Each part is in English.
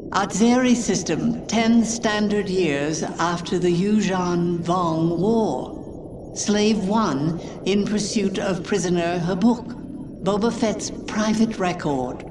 Atzeri system, 10 standard years after the Yuuzhan-Vong War. Slave 1 in pursuit of prisoner Habuk, Boba Fett's private record.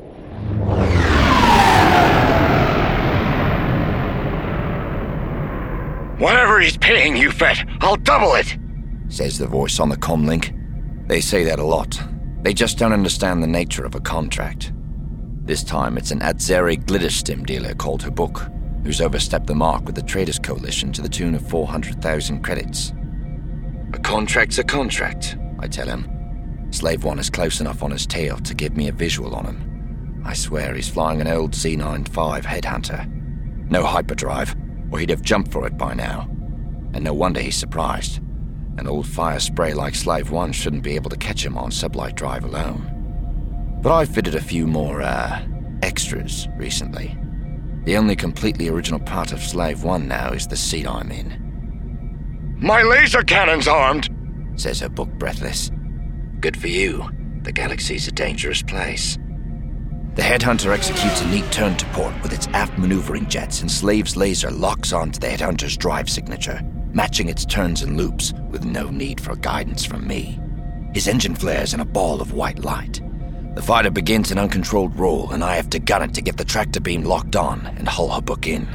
Whatever he's paying you, Fett, I'll double it, says the voice on the comlink. They say that a lot. They just don't understand the nature of a contract. This time it's an Atzeri glitterstim dealer called Habuk, who's overstepped the mark with the Traders Coalition to the tune of 400,000 credits. A contract's a contract, I tell him. Slave 1 is close enough on his tail to give me a visual on him. I swear he's flying an old Z95 Headhunter. No hyperdrive, or he'd have jumped for it by now. And no wonder he's surprised. An old fire spray like Slave 1 shouldn't be able to catch him on sublight drive alone. But I've fitted a few more, extras recently. The only completely original part of Slave 1 now is the seat I'm in. My laser cannon's armed, says Habuk breathless. Good for you. The galaxy's a dangerous place. The Headhunter executes a neat turn to port with its aft maneuvering jets, and Slave's laser locks onto the Headhunter's drive signature, matching its turns and loops with no need for guidance from me. His engine flares in a ball of white light. The fighter begins an uncontrolled roll, and I have to gun it to get the tractor beam locked on and hull Habuk in.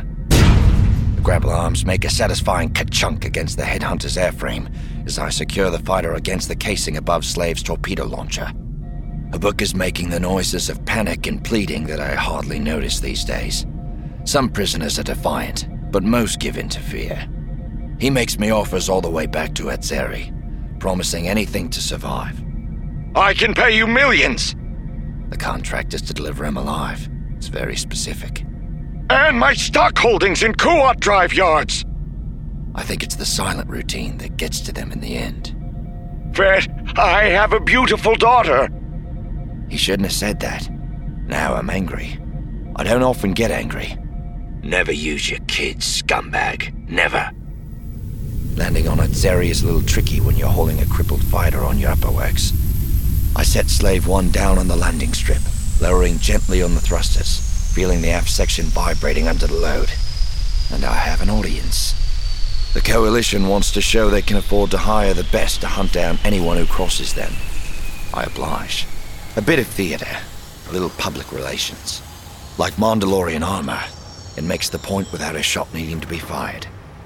The grapple arms make a satisfying ka-chunk against the Headhunter's airframe as I secure the fighter against the casing above Slave's torpedo launcher. Habuk is making the noises of panic and pleading that I hardly notice these days. Some prisoners are defiant, but most give in to fear. He makes me offers all the way back to Atzeri, promising anything to survive. I can pay you millions! The contract is to deliver him alive. It's very specific. And my stock holdings in Kuat drive yards! I think it's the silent routine that gets to them in the end. Fett, I have a beautiful daughter! He shouldn't have said that. Now I'm angry. I don't often get angry. Never use your kids, scumbag. Never. Landing on Atzeri is a little tricky when you're hauling a crippled fighter on your upperworks. I set Slave 1 down on the landing strip, lowering gently on the thrusters, feeling the aft section vibrating under the load. And I have an audience. The Coalition wants to show they can afford to hire the best to hunt down anyone who crosses them. I oblige. A bit of theater, a little public relations. Like Mandalorian armor, it makes the point without a shot needing to be fired.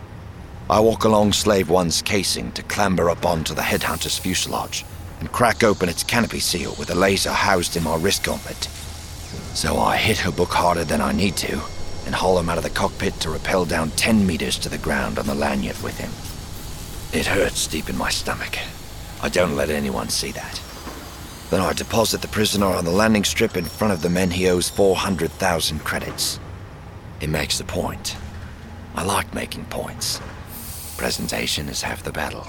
I walk along Slave 1's casing to clamber up onto the Headhunter's fuselage and crack open its canopy seal with a laser housed in my wrist gauntlet. So I hit Habuk harder than I need to and haul him out of the cockpit to rappel down 10 meters to the ground on the lanyard with him. It hurts deep in my stomach. I don't let anyone see that. Then I deposit the prisoner on the landing strip in front of the men he owes 400,000 credits. He makes the point. I like making points. Presentation is half the battle.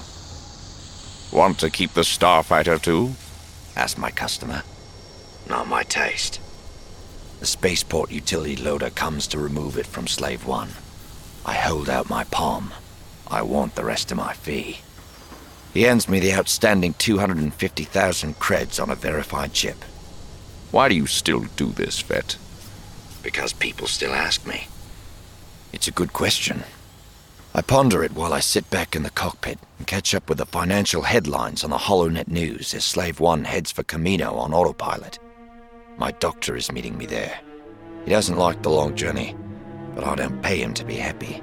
Want to keep the Starfighter too? Asked my customer. Not my taste. The spaceport utility loader comes to remove it from Slave 1. I hold out my palm. I want the rest of my fee. He hands me the outstanding 250,000 creds on a verified chip. Why do you still do this, Fett? Because people still ask me. It's a good question. I ponder it while I sit back in the cockpit and catch up with the financial headlines on the HoloNet news as Slave 1 heads for Camino on autopilot. My doctor is meeting me there. He doesn't like the long journey, but I don't pay him to be happy.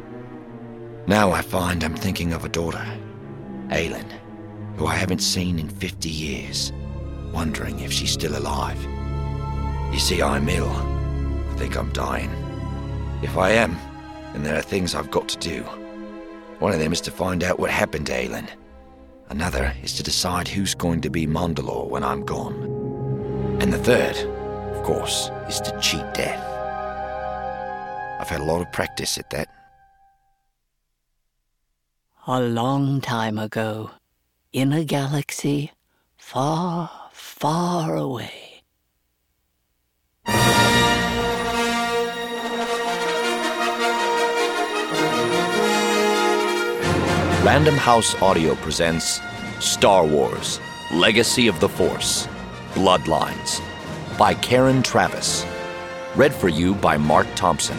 Now I find I'm thinking of a daughter, Aylin, who I haven't seen in 50 years, wondering if she's still alive. You see, I'm ill. I think I'm dying. If I am, then there are things I've got to do. One of them is to find out what happened to Aylin. Another is to decide who's going to be Mandalore when I'm gone. And the third, of course, is to cheat death. I've had a lot of practice at that. A long time ago, in a galaxy far, far away. Random House Audio presents Star Wars: Legacy of the Force, Bloodlines by Karen Travis. Read for you by Mark Thompson.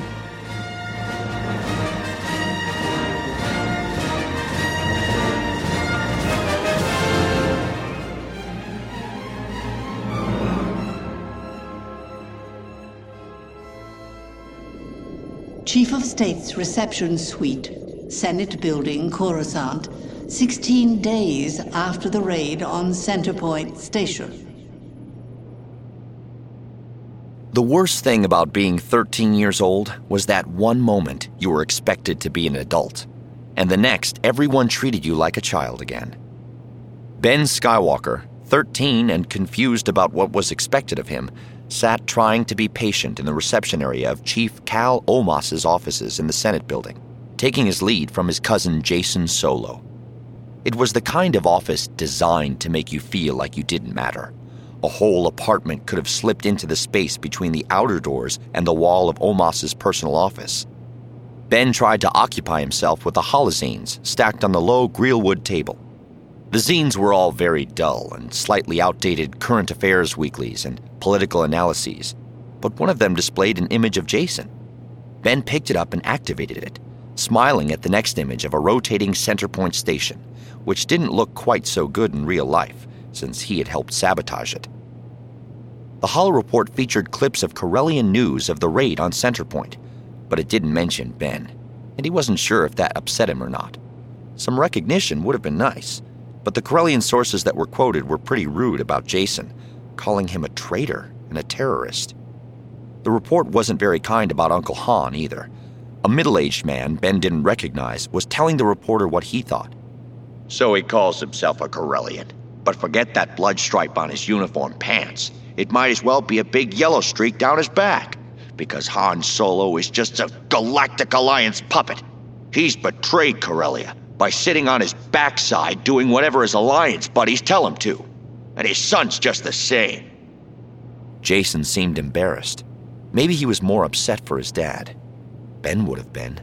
Chief of State's reception suite, Senate Building, Coruscant, 16 days after the raid on Centerpoint Station. The worst thing about being 13 years old was that one moment you were expected to be an adult, and the next everyone treated you like a child again. Ben Skywalker, 13 and confused about what was expected of him, sat trying to be patient in the reception area of Chief Cal Omos's offices in the Senate building, taking his lead from his cousin Jacen Solo. It was the kind of office designed to make you feel like you didn't matter. A whole apartment could have slipped into the space between the outer doors and the wall of Omos's personal office. Ben tried to occupy himself with the holozines stacked on the low grillwood table. The zines were all very dull and slightly outdated current affairs weeklies and political analyses, but one of them displayed an image of Jacen. Ben picked it up and activated it, smiling at the next image of a rotating Centerpoint station, which didn't look quite so good in real life, since he had helped sabotage it. The holo report featured clips of Corellian news of the raid on Centerpoint, but it didn't mention Ben, and he wasn't sure if that upset him or not. Some recognition would have been nice, but the Corellian sources that were quoted were pretty rude about Jacen, calling him a traitor and a terrorist. The report wasn't very kind about Uncle Han either. A middle-aged man Ben didn't recognize was telling the reporter what he thought. So he calls himself a Corellian. But forget that blood stripe on his uniform pants. It might as well be a big yellow streak down his back. Because Han Solo is just a Galactic Alliance puppet. He's betrayed Corellia by sitting on his backside doing whatever his Alliance buddies tell him to. And his son's just the same. Jacen seemed embarrassed. Maybe he was more upset for his dad. Ben would have been.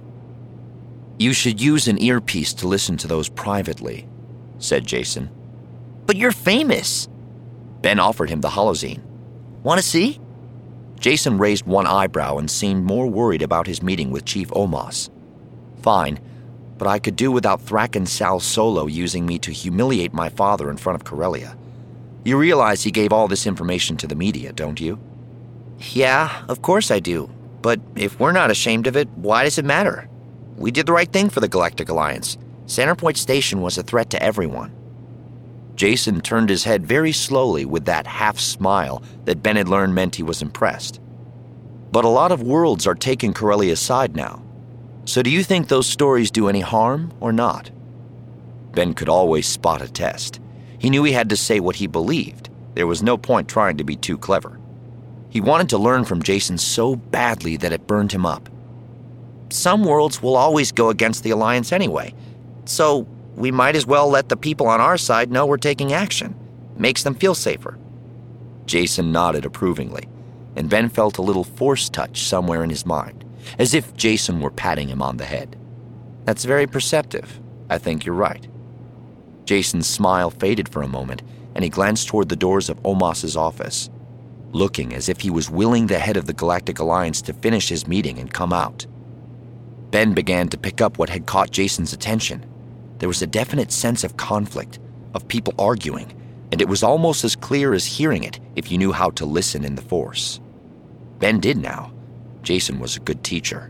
"You should use an earpiece to listen to those privately," said Jacen. "But you're famous." Ben offered him the holozine. "Want to see?" Jacen raised one eyebrow and seemed more worried about his meeting with Chief Omos. "Fine, but I could do without Thraken Sal Solo using me to humiliate my father in front of Corellia. You realize he gave all this information to the media, don't you?" "Yeah, of course I do. But if we're not ashamed of it, why does it matter? We did the right thing for the Galactic Alliance. Centerpoint Station was a threat to everyone." Jacen turned his head very slowly with that half-smile that Ben had learned meant he was impressed. "But a lot of worlds are taking Corellia's side now. So do you think those stories do any harm or not?" Ben could always spot a test. He knew he had to say what he believed. There was no point trying to be too clever. He wanted to learn from Jacen so badly that it burned him up. "Some worlds will always go against the Alliance anyway, so we might as well let the people on our side know we're taking action. Makes them feel safer." Jacen nodded approvingly, and Ben felt a little force touch somewhere in his mind, as if Jacen were patting him on the head. "That's very perceptive. I think you're right." Jacen's smile faded for a moment, and he glanced toward the doors of Omos's office, looking as if he was willing the head of the Galactic Alliance to finish his meeting and come out. Ben began to pick up what had caught Jacen's attention. There was a definite sense of conflict, of people arguing, and it was almost as clear as hearing it if you knew how to listen in the Force. Ben did now. Jacen was a good teacher.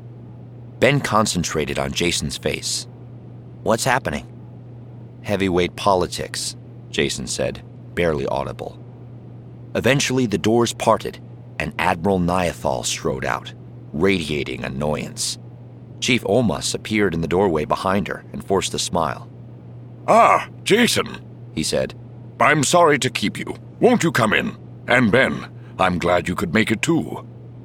Ben concentrated on Jacen's face. "What's happening?" "Heavyweight politics," Jacen said, barely audible. Eventually the doors parted, and Admiral Niathal strode out, radiating annoyance. Chief Omos appeared in the doorway behind her and forced a smile. "Ah, Jacen," he said. "I'm sorry to keep you. Won't you come in? And Ben, I'm glad you could make it too."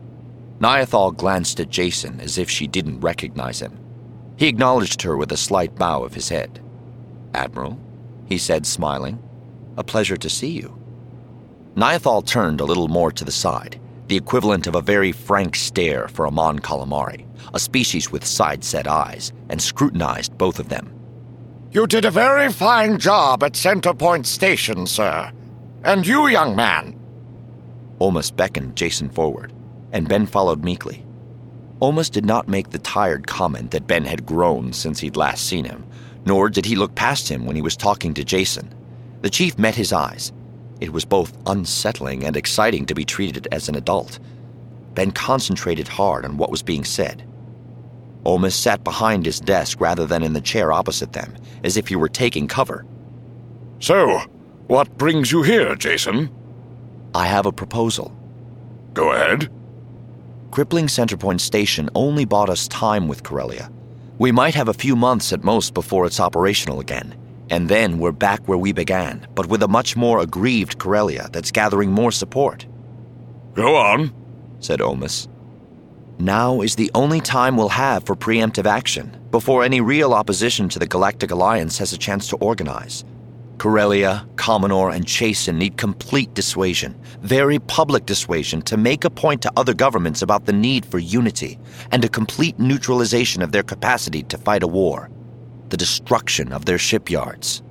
Niathal glanced at Jacen as if she didn't recognize him. He acknowledged her with a slight bow of his head. "Admiral," he said, smiling. "A pleasure to see you." Niathal turned a little more to the side, the equivalent of a very frank stare for a Mon Calamari, a species with side-set eyes, and scrutinized both of them. "You did a very fine job at Centerpoint Station, sir. And you, young man." Omos beckoned Jacen forward. and Ben followed meekly. Omus did not make the tired comment that Ben had grown since he'd last seen him, nor did he look past him when he was talking to Jason. The chief met his eyes. It was both unsettling and exciting to be treated as an adult. Ben concentrated hard on what was being said. Omus sat behind his desk rather than in the chair opposite them, as if he were taking cover. So, what brings you here, Jason? I have a proposal. Go ahead. Crippling Centerpoint Station only bought us time with Corellia. We might have a few months at most before it's operational again, and then we're back where we began, but with a much more aggrieved Corellia that's gathering more support. Go on, said Omus. Now is the only time we'll have for preemptive action, before any real opposition to the Galactic Alliance has a chance to organize. Corellia, Commonor, and Chasen need complete dissuasion, very public dissuasion, to make a point to other governments about the need for unity and a complete neutralization of their capacity to fight a war, the destruction of their shipyards.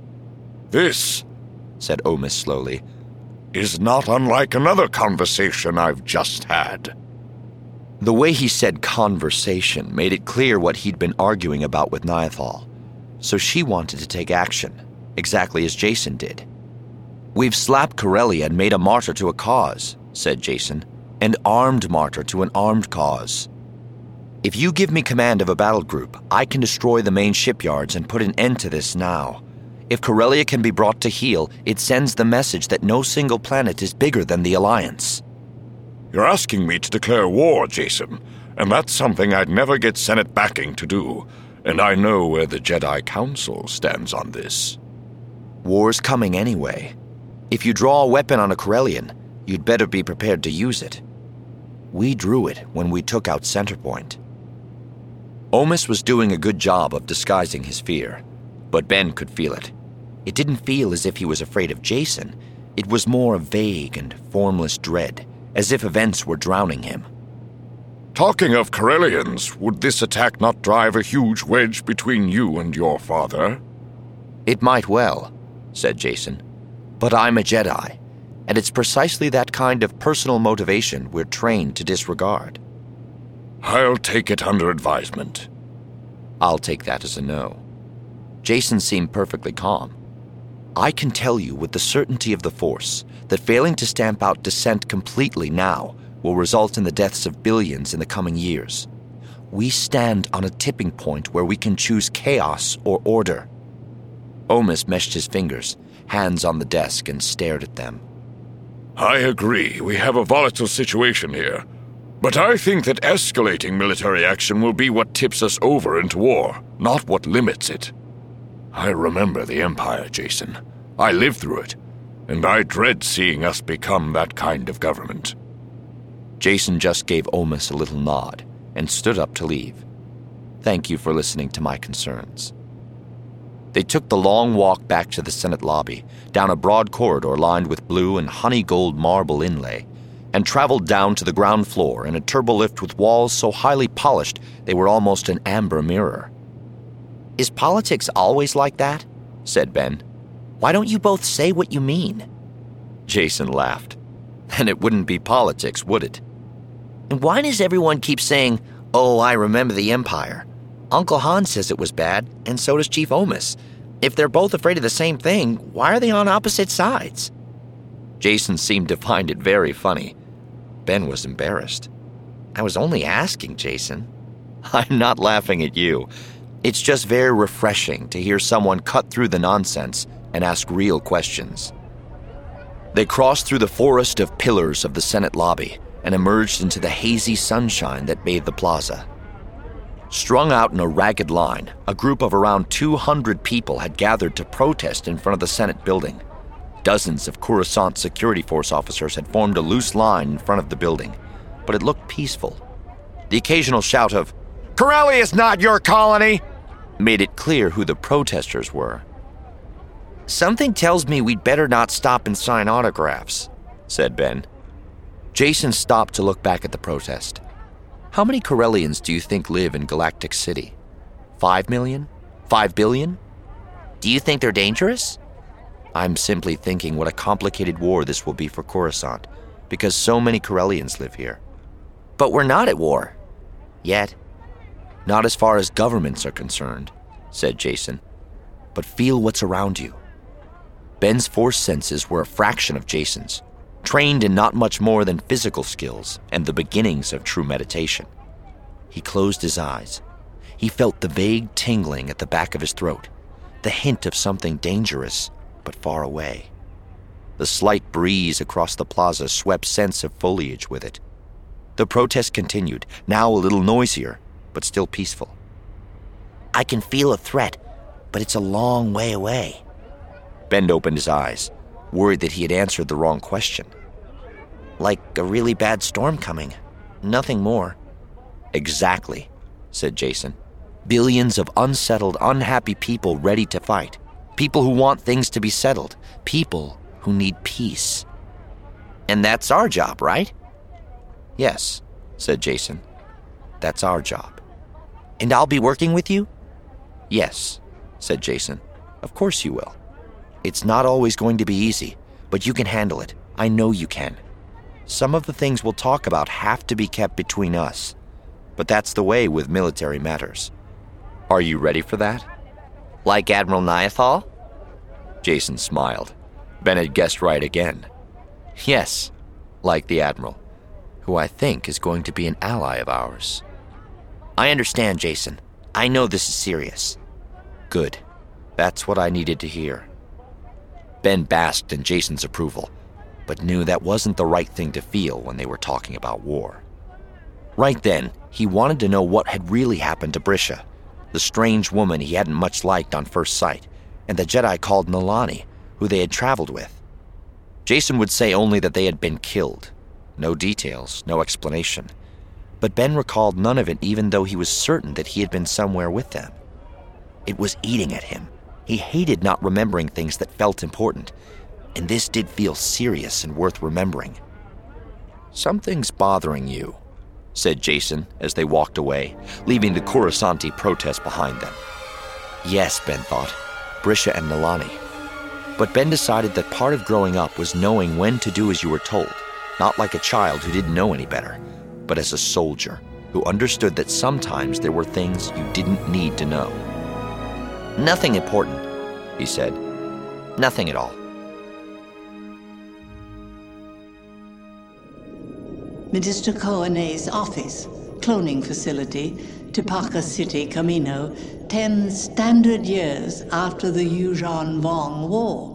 This, said Omus slowly, is not unlike another conversation I've just had. The way he said conversation made it clear what he'd been arguing about with Niathal, so she wanted to take action, exactly as Jason did. We've slapped Corellia and made a martyr to a cause, said Jason, an armed martyr to an armed cause. If you give me command of a battle group, I can destroy the main shipyards and put an end to this now. If Corellia can be brought to heel, it sends the message that no single planet is bigger than the Alliance. You're asking me to declare war, Jason, and that's something I'd never get Senate backing to do, and I know where the Jedi Council stands on this. War's coming anyway. If you draw a weapon on a Corellian, you'd better be prepared to use it. We drew it when we took out Centerpoint. Omus was doing a good job of disguising his fear, but Ben could feel it. It didn't feel as if he was afraid of Jason. It was more a vague and formless dread, as if events were drowning him. Talking of Corellians, would this attack not drive a huge wedge between you and your father? It might well, said Jason. But I'm a Jedi, and it's precisely that kind of personal motivation we're trained to disregard. I'll take it under advisement. I'll take that as a no. Jason seemed perfectly calm. I can tell you with the certainty of the Force that failing to stamp out dissent completely now will result in the deaths of billions in the coming years. We stand on a tipping point where we can choose chaos or order. Omus meshed his fingers, hands on the desk, and stared at them. I agree, we have a volatile situation here. But I think that escalating military action will be what tips us over into war, not what limits it. I remember the Empire, Jason. I lived through it, and I dread seeing us become that kind of government. Jason just gave Omus a little nod and stood up to leave. Thank you for listening to my concerns. They took the long walk back to the Senate lobby, down a broad corridor lined with blue and honey gold marble inlay, and traveled down to the ground floor in a turbolift with walls so highly polished they were almost an amber mirror. Is politics always like that? Said Ben. Why don't you both say what you mean? Jason laughed. Then it wouldn't be politics, would it? And why does everyone keep saying, "Oh, I remember the Empire"? Uncle Han says it was bad, and so does Chief Omus. If they're both afraid of the same thing, why are they on opposite sides? Jason seemed to find it very funny. Ben was embarrassed. I was only asking, Jason. I'm not laughing at you. It's just very refreshing to hear someone cut through the nonsense and ask real questions. They crossed through the forest of pillars of the Senate lobby and emerged into the hazy sunshine that bathed the plaza. Strung out in a ragged line, a group of around 200 people had gathered to protest in front of the Senate building. Dozens of Coruscant security force officers had formed a loose line in front of the building, but it looked peaceful. The occasional shout of, "Corellia is not your colony!" made it clear who the protesters were. Something tells me we'd better not stop and sign autographs, said Ben. Jason stopped to look back at the protest. How many Corellians do you think live in Galactic City? 5 million? 5 billion? Do you think they're dangerous? I'm simply thinking what a complicated war this will be for Coruscant, because so many Corellians live here. But we're not at war. Yet. Not as far as governments are concerned, said Jason. But feel what's around you. Ben's force senses were a fraction of Jason's, trained in not much more than physical skills and the beginnings of true meditation. He closed his eyes. He felt the vague tingling at the back of his throat, the hint of something dangerous but far away. The slight breeze across the plaza swept scents of foliage with it. The protest continued, now a little noisier, but still peaceful. I can feel a threat, but it's a long way away. Ben opened his eyes, worried that he had answered the wrong question. Like a really bad storm coming. Nothing more. Exactly, said Jason. Billions of unsettled, unhappy people ready to fight. People who want things to be settled. People who need peace. And that's our job, right? Yes, said Jason. That's our job. And I'll be working with you? Yes, said Jason. Of course you will. It's not always going to be easy, but you can handle it. I know you can. Some of the things we'll talk about have to be kept between us, but that's the way with military matters. Are you ready for that? Like Admiral Niathal? Jason smiled. Ben had guessed right again. Yes, like the Admiral, who I think is going to be an ally of ours. I understand, Jason. I know this is serious. Good. That's what I needed to hear. Ben basked in Jason's approval, but knew that wasn't the right thing to feel when they were talking about war. Right then, he wanted to know what had really happened to Brisha, the strange woman he hadn't much liked on first sight, and the Jedi called Nalani, who they had traveled with. Jason would say only that they had been killed. No details, no explanation. But Ben recalled none of it, even though he was certain that he had been somewhere with them. It was eating at him. He hated not remembering things that felt important, and this did feel serious and worth remembering. Something's bothering you, said Jason as they walked away, leaving the Coruscanti protest behind them. Yes, Ben thought, Brisha and Nalani. But Ben decided that part of growing up was knowing when to do as you were told, not like a child who didn't know any better, but as a soldier who understood that sometimes there were things you didn't need to know. Nothing important, he said. Nothing at all. Minister Koane's office, cloning facility, Tipaka City, Camino, 10 standard years after the Yuuzhan Vong War.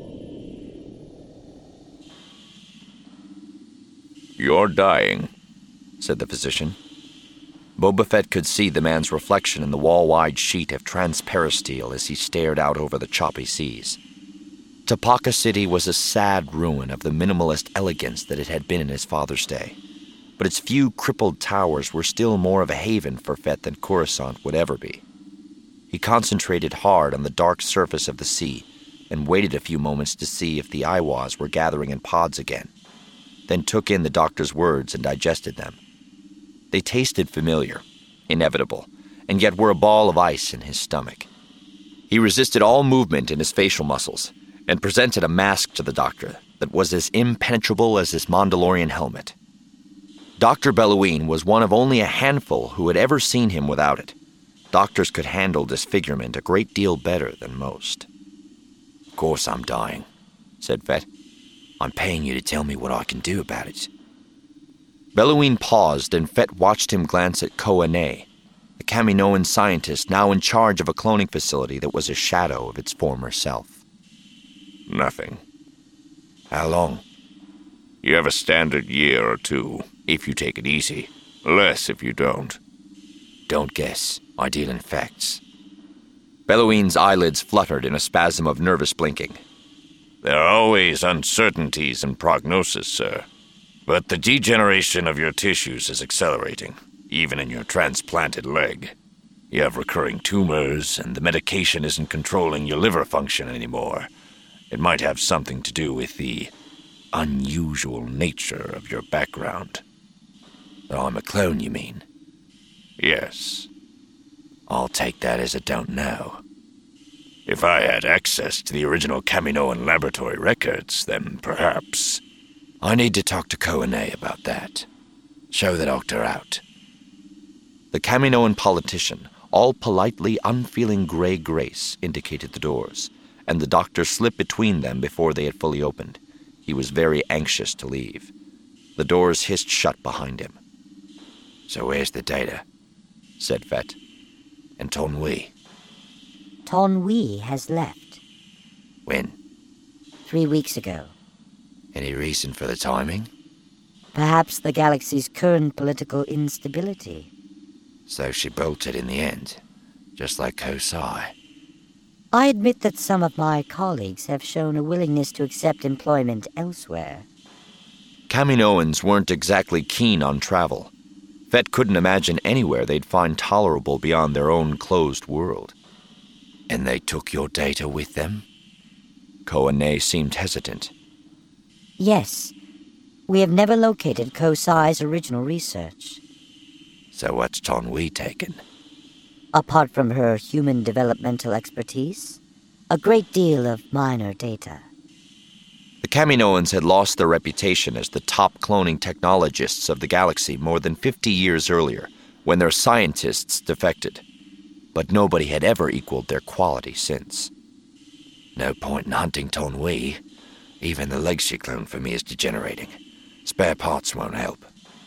You're dying, said the physician. Boba Fett could see the man's reflection in the wall-wide sheet of transparisteel as he stared out over the choppy seas. Tipaka City was a sad ruin of the minimalist elegance that it had been in his father's day, but its few crippled towers were still more of a haven for Fett than Coruscant would ever be. He concentrated hard on the dark surface of the sea and waited a few moments to see if the Aiwas were gathering in pods again, then took in the doctor's words and digested them. They tasted familiar, inevitable, and yet were a ball of ice in his stomach. He resisted all movement in his facial muscles and presented a mask to the doctor that was as impenetrable as his Mandalorian helmet. Dr. Belouin was one of only a handful who had ever seen him without it. Doctors could handle disfigurement a great deal better than most. Of course I'm dying, said Fett. I'm paying you to tell me what I can do about it. Belouin paused, and Fett watched him glance at Koane, the Kaminoan scientist now in charge of a cloning facility that was a shadow of its former self. Nothing. How long? You have a standard year or two, if you take it easy. Less if you don't. Don't guess. I deal in facts. Belouin's eyelids fluttered in a spasm of nervous blinking. There are always uncertainties in prognosis, sir. But the degeneration of your tissues is accelerating, even in your transplanted leg. You have recurring tumors, and the medication isn't controlling your liver function anymore. It might have something to do with the unusual nature of your background. I'm a clone, you mean? Yes. I'll take that as a don't know. If I had access to the original Kaminoan laboratory records, then perhaps... I need to talk to Koane about that. Show the doctor out. The Kaminoan politician, all politely unfeeling gray grace, indicated the doors, and the doctor slipped between them before they had fully opened. He was very anxious to leave. The doors hissed shut behind him. So where's the data? Said Fett. And Tonwi? Tonwi has left. When? 3 weeks ago. Any reason for the timing? Perhaps the galaxy's current political instability. So she bolted in the end, just like Kosai. I admit that some of my colleagues have shown a willingness to accept employment elsewhere. Kaminoans weren't exactly keen on travel. Fett couldn't imagine anywhere they'd find tolerable beyond their own closed world. And they took your data with them? Koane seemed hesitant. Yes. We have never located Kosai's original research. So what's Tonwi taken? Apart from her human developmental expertise, a great deal of minor data. The Kaminoans had lost their reputation as the top cloning technologists of the galaxy more than 50 years earlier, when their scientists defected. But nobody had ever equaled their quality since. No point in hunting Tonwi. Even the leg she cloned for me is degenerating. Spare parts won't help.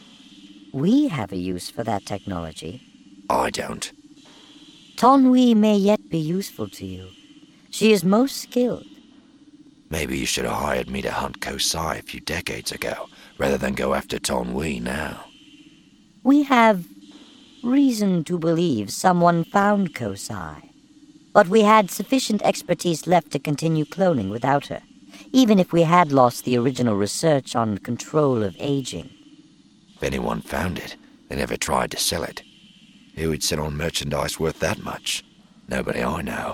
We have a use for that technology. I don't. Tonwi may yet be useful to you. She is most skilled. Maybe you should have hired me to hunt Kosai a few decades ago, rather than go after Tonwi now. We have reason to believe someone found Kosai, but we had sufficient expertise left to continue cloning without her, even if we had lost the original research on control of aging. If anyone found it, they never tried to sell it. Who would sit on merchandise worth that much? Nobody I know.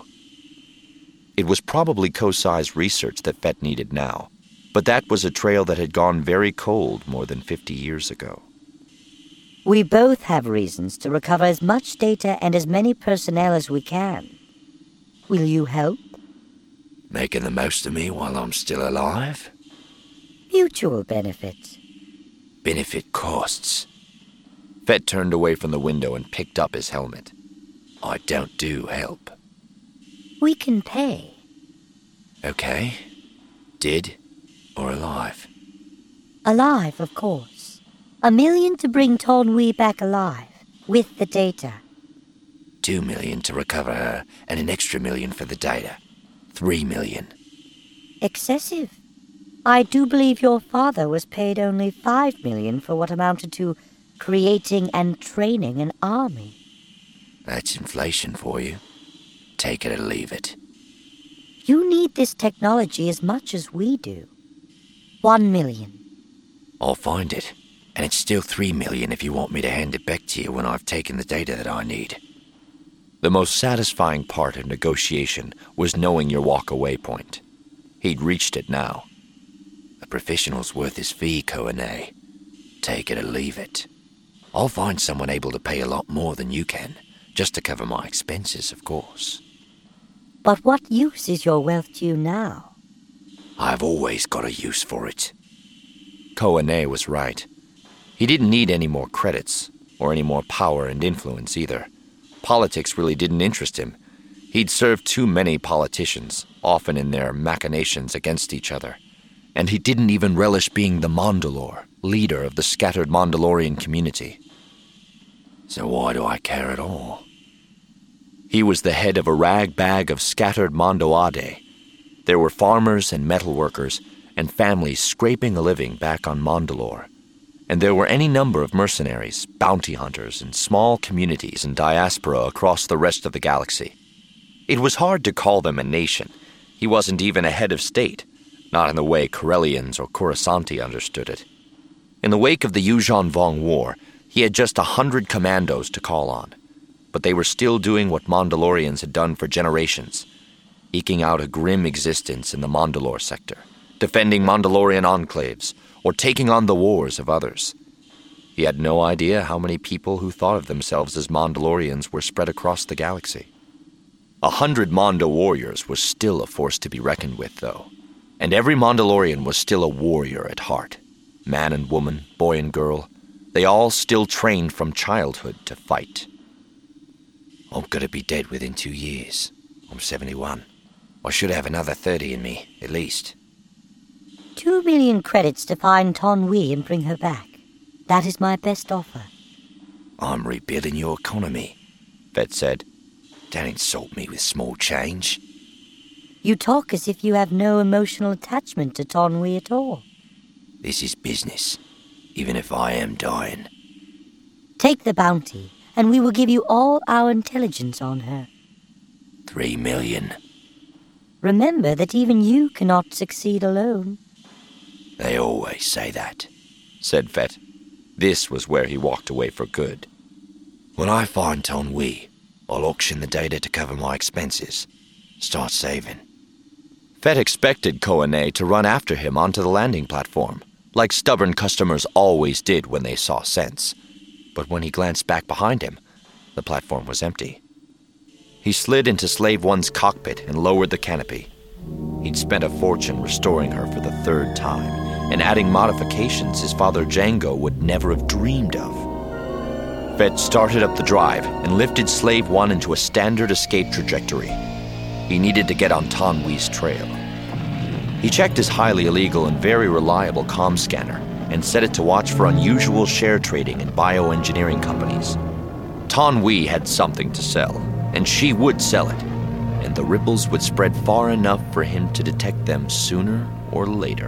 It was probably Kosai's research that Fett needed now, but that was a trail that had gone very cold more than 50 years ago. We both have reasons to recover as much data and as many personnel as we can. Will you help? Making the most of me while I'm still alive? Mutual benefit. Benefit costs. Fett turned away from the window and picked up his helmet. I don't do help. We can pay. Okay. Dead or alive? Alive, of course. 1 million to bring Tonwi back alive, with the data. 2 million to recover her, and an extra 1 million for the data. 3 million. Excessive. I do believe your father was paid only 5 million for what amounted to creating and training an army. That's inflation for you. Take it or leave it. You need this technology as much as we do. 1 million. I'll find it. And it's still 3 million if you want me to hand it back to you when I've taken the data that I need. The most satisfying part of negotiation was knowing your walk-away point. He'd reached it now. A professional's worth his fee, Koane. Take it or leave it. I'll find someone able to pay a lot more than you can, just to cover my expenses, of course. But what use is your wealth to you now? I've always got a use for it. Koane was right. He didn't need any more credits, or any more power and influence either. Politics really didn't interest him. He'd served too many politicians, often in their machinations against each other. And he didn't even relish being the Mandalore, leader of the scattered Mandalorian community. So why do I care at all? He was the head of a rag bag of scattered Mondoade. There were farmers and metalworkers, and families scraping a living back on Mandalore. And there were any number of mercenaries, bounty hunters, and small communities and diaspora across the rest of the galaxy. It was hard to call them a nation. He wasn't even a head of state, not in the way Corellians or Coruscanti understood it. In the wake of the Yuuzhan Vong War, he had just 100 commandos to call on. But they were still doing what Mandalorians had done for generations, eking out a grim existence in the Mandalore sector, defending Mandalorian enclaves, or taking on the wars of others. He had no idea how many people who thought of themselves as Mandalorians were spread across the galaxy. 100 Mando warriors was still a force to be reckoned with, though. And every Mandalorian was still a warrior at heart. Man and woman, boy and girl, They all still trained from childhood to fight. I'm gonna be dead within 2 years. I'm 71. I should have another 30 in me, at least. 2 million credits to find Ton Wee and bring her back. That is my best offer. I'm rebuilding your economy, Vet said. Don't insult me with small change. You talk as if you have no emotional attachment to Ton Wee at all. This is business, even if I am dying. Take the bounty, and we will give you all our intelligence on her. 3 million. Remember that even you cannot succeed alone. They always say that, said Vet. This was where he walked away for good. When I find Ton Wee, I'll auction the data to cover my expenses. Start saving. Vet expected Koane to run after him onto the landing platform, like stubborn customers always did when they saw sense. But when he glanced back behind him, the platform was empty. He slid into Slave One's cockpit and lowered the canopy. He'd spent a fortune restoring her for the 3rd time, and adding modifications his father Django would never have dreamed of. Vet started up the drive and lifted Slave One into a standard escape trajectory. He needed to get on Ton Wee's trail. He checked his highly illegal and very reliable comm scanner and set it to watch for unusual share trading in bioengineering companies. Ton Wee had something to sell, and she would sell it, and the ripples would spread far enough for him to detect them sooner or later.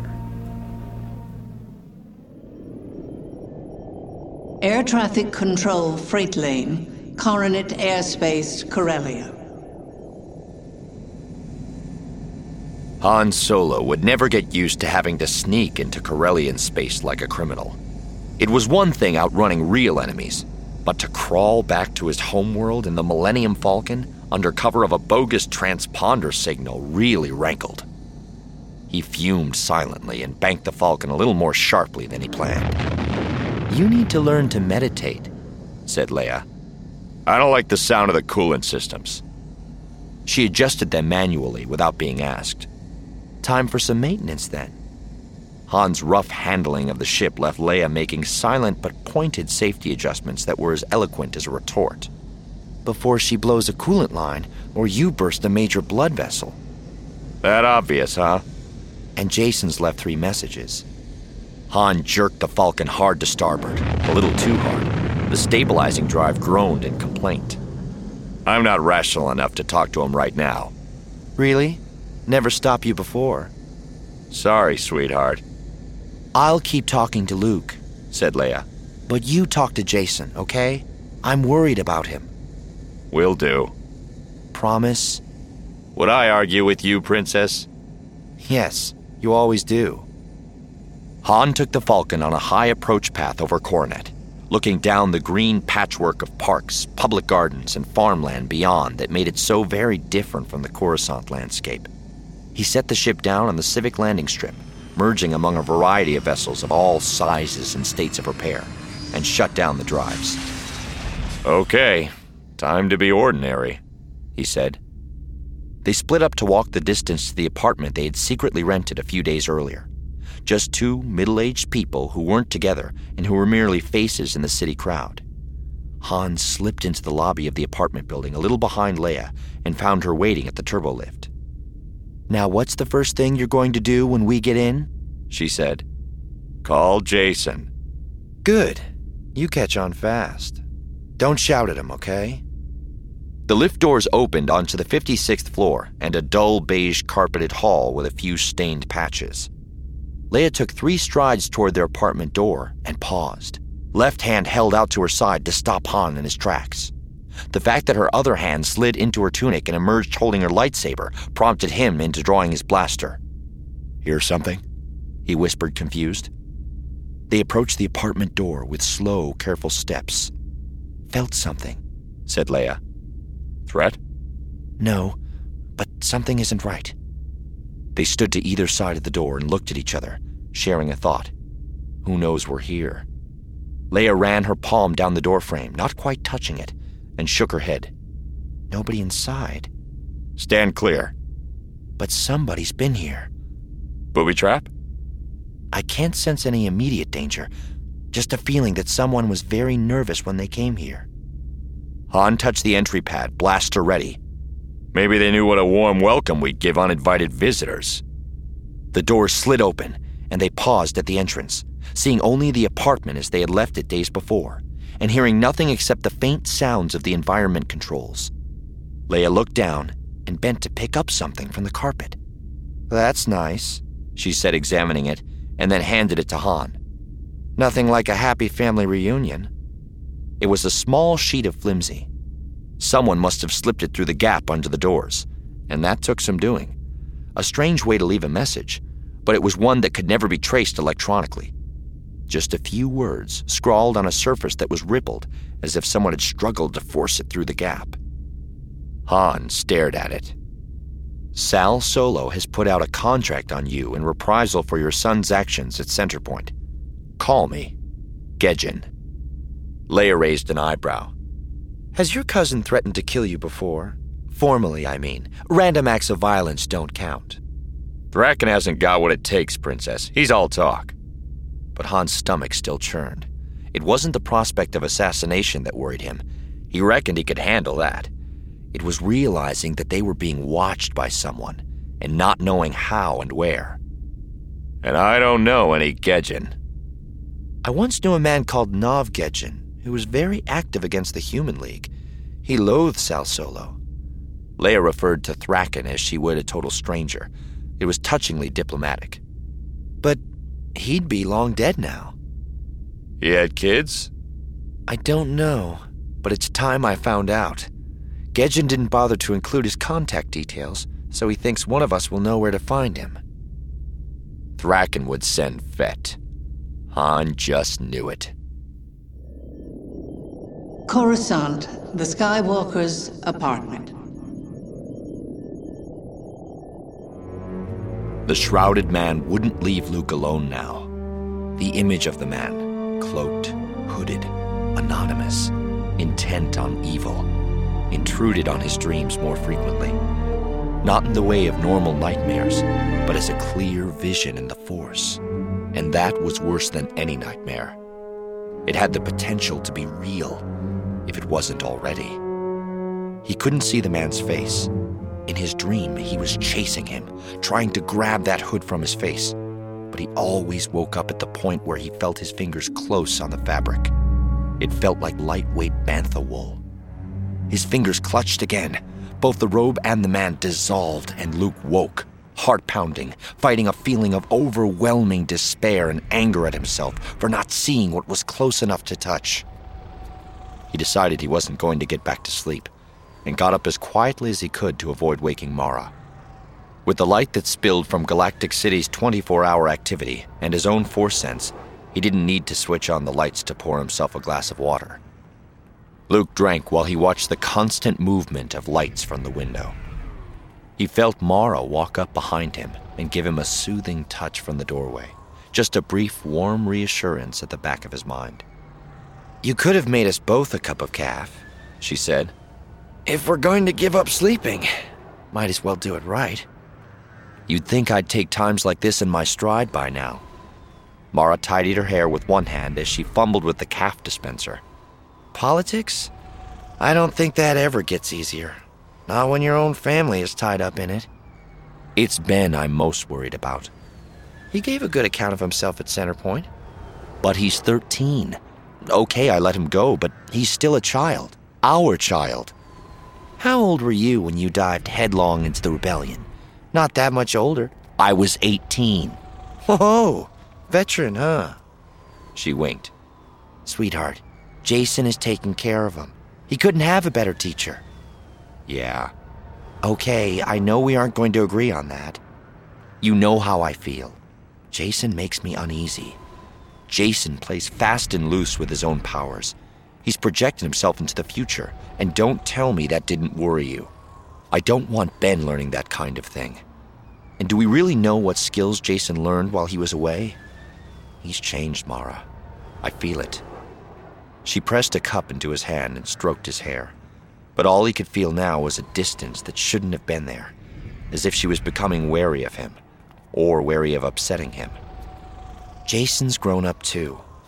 Air Traffic Control Freight Lane, Coronet Airspace, Corellia. Han Solo would never get used to having to sneak into Corellian space like a criminal. It was one thing outrunning real enemies, but to crawl back to his homeworld in the Millennium Falcon under cover of a bogus transponder signal really rankled. He fumed silently and banked the Falcon a little more sharply than he planned. "You need to learn to meditate," said Leia. "I don't like the sound of the coolant systems." She adjusted them manually without being asked. Time for some maintenance, then. Han's rough handling of the ship left Leia making silent but pointed safety adjustments that were as eloquent as a retort. "Before she blows a coolant line, or you burst a major blood vessel." "That obvious, huh?" "And Jason's left 3 messages." Han jerked the Falcon hard to starboard, a little too hard. The stabilizing drive groaned in complaint. "I'm not rational enough to talk to him right now." "Really? Never stopped you before." "Sorry, sweetheart." "I'll keep talking to Luke," said Leia. "But you talk to Jason, okay? I'm worried about him." "Will do." "Promise?" "Would I argue with you, Princess?" "Yes, you always do." Han took the Falcon on a high approach path over Coronet, looking down the green patchwork of parks, public gardens, and farmland beyond that made it so very different from the Coruscant landscape. He set the ship down on the civic landing strip, merging among a variety of vessels of all sizes and states of repair, and shut down the drives. "Okay, time to be ordinary," he said. They split up to walk the distance to the apartment they had secretly rented a few days earlier. Just 2 middle-aged people who weren't together and who were merely faces in the city crowd. Han slipped into the lobby of the apartment building a little behind Leia and found her waiting at the turbolift. "Now what's the first thing you're going to do when we get in?" she said. "Call Jason." "Good. You catch on fast. Don't shout at him, okay?" The lift doors opened onto the 56th floor and a dull beige carpeted hall with a few stained patches. Leia took 3 strides toward their apartment door and paused, left hand held out to her side to stop Han in his tracks. The fact that her other hand slid into her tunic and emerged holding her lightsaber prompted him into drawing his blaster. "Hear something?" he whispered, confused. They approached the apartment door with slow, careful steps. "Felt something," said Leia. "Threat?" "No, but something isn't right." They stood to either side of the door and looked at each other, sharing a thought. Who knows we're here? Leia ran her palm down the doorframe, not quite touching it, and shook her head. "Nobody inside." "Stand clear." "But somebody's been here." "Booby trap?" "I can't sense any immediate danger, Just a feeling that someone was very nervous when they came here. Han touched the entry pad, blaster ready. Maybe they knew what a warm welcome we'd give uninvited visitors. The doors slid open, and they paused at the entrance, seeing only the apartment as they had left it days before, and hearing nothing except the faint sounds of the environment controls. Leia looked down and bent to pick up something from the carpet. "That's nice," she said, examining it, and then handed it to Han. "Nothing like a happy family reunion." It was a small sheet of flimsy. Someone must have slipped it through the gap under the doors, and that took some doing. A strange way to leave a message, but it was one that could never be traced electronically. Just a few words scrawled on a surface that was rippled, as if someone had struggled to force it through the gap. Han stared at it. "Sal Solo has put out a contract on you in reprisal for your son's actions at Centerpoint. Call me Gedjin." Leia raised an eyebrow. "Has your cousin threatened to kill you before? Formally, I mean. Random acts of violence don't count." "Thraken hasn't got what it takes, Princess. He's all talk." But Han's stomach still churned. It wasn't the prospect of assassination that worried him. He reckoned he could handle that. It was realizing that they were being watched by someone, and not knowing how and where. "And I don't know any Gedjin." "I once knew a man called Nav Gedjin, who was very active against the Human League. He loathed Sal Solo." Leia referred to Thraken as she would a total stranger. It was touchingly diplomatic. "But he'd be long dead now." "He had kids?" "I don't know, but it's time I found out. Gedjin didn't bother to include his contact details, so he thinks one of us will know where to find him." Thraken would send Fett. Han just knew it. Coruscant, the Skywalker's apartment. The shrouded man wouldn't leave Luke alone now. The image of the man, cloaked, hooded, anonymous, intent on evil, intruded on his dreams more frequently. Not in the way of normal nightmares, but as a clear vision in the Force. And that was worse than any nightmare. It had the potential to be real, if it wasn't already. He couldn't see the man's face. In his dream, he was chasing him, trying to grab that hood from his face. But he always woke up at the point where he felt his fingers close on the fabric. It felt like lightweight bantha wool. His fingers clutched again. Both the robe and the man dissolved, and Luke woke, heart-pounding, fighting a feeling of overwhelming despair and anger at himself for not seeing what was close enough to touch. He decided he wasn't going to get back to sleep, and got up as quietly as he could to avoid waking Mara. With the light that spilled from Galactic City's 24-hour activity and his own Force sense, he didn't need to switch on the lights to pour himself a glass of water. Luke drank while he watched the constant movement of lights from the window. He felt Mara walk up behind him and give him a soothing touch from the doorway, just a brief, warm reassurance at the back of his mind. "You could have made us both a cup of caf," she said. "If we're going to give up sleeping, might as well do it right. You'd think I'd take times like this in my stride by now." Mara tidied her hair with one hand as she fumbled with the caf dispenser. "Politics? I don't think that ever gets easier. Not when your own family is tied up in it." "It's Ben I'm most worried about. He gave a good account of himself at Centerpoint. But he's 13. Okay, I let him go, but he's still a child. Our child. How old were you when you dived headlong into the rebellion? Not that much older." "I was 18. "Oh, veteran, huh?" She winked. "Sweetheart, Jason is taking care of him. He couldn't have a better teacher." "Yeah. Okay, I know we aren't going to agree on that. You know how I feel. Jason makes me uneasy. Jason plays fast and loose with his own powers. He's projected himself into the future, and don't tell me that didn't worry you. I don't want Ben learning that kind of thing. And do we really know what skills Jason learned while he was away? He's changed, Mara. I feel it." She pressed a cup into his hand and stroked his hair. But all he could feel now was a distance that shouldn't have been there, as if she was becoming wary of him, or wary of upsetting him. "Jason's grown up too.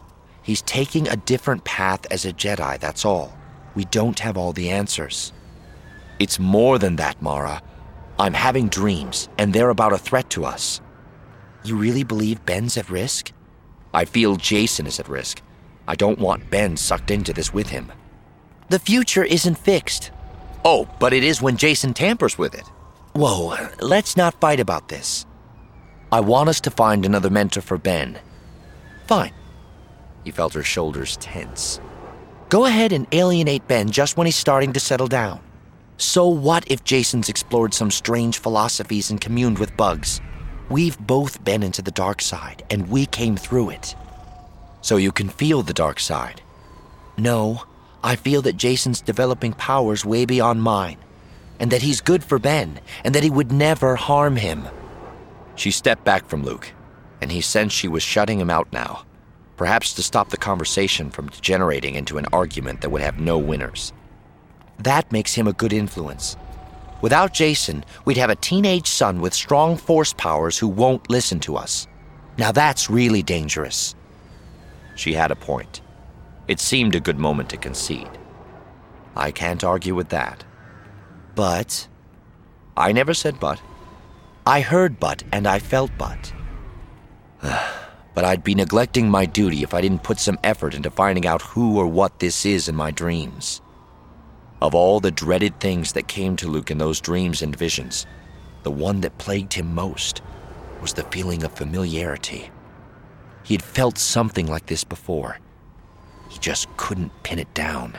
He's taking a different path as a Jedi, that's all. We don't have all the answers. It's more than that, Mara. I'm having dreams, and they're about a threat to us. You really believe Ben's at risk? I feel Jason is at risk. I don't want Ben sucked into this with him. The future isn't fixed. Oh, but it is when Jason tampers with it. Whoa, let's not fight about this. I want us to find another mentor for Ben. Fine. He felt her shoulders tense. Go ahead and alienate Ben just when he's starting to settle down. So what if Jason's explored some strange philosophies and communed with bugs? We've both been into the dark side, and we came through it. So you can feel the dark side? No, I feel that Jason's developing powers way beyond mine, and that he's good for Ben, and that he would never harm him. She stepped back from Luke, and he sensed she was shutting him out now, perhaps to stop the conversation from degenerating into an argument that would have no winners. That makes him a good influence. Without Jason, we'd have a teenage son with strong force powers who won't listen to us. Now that's really dangerous. She had a point. It seemed a good moment to concede. I can't argue with that. But... I never said but. I heard but, and I felt but. But I'd be neglecting my duty if I didn't put some effort into finding out who or what this is in my dreams. Of all the dreaded things that came to Luke in those dreams and visions, the one that plagued him most was the feeling of familiarity. He had felt something like this before. He just couldn't pin it down.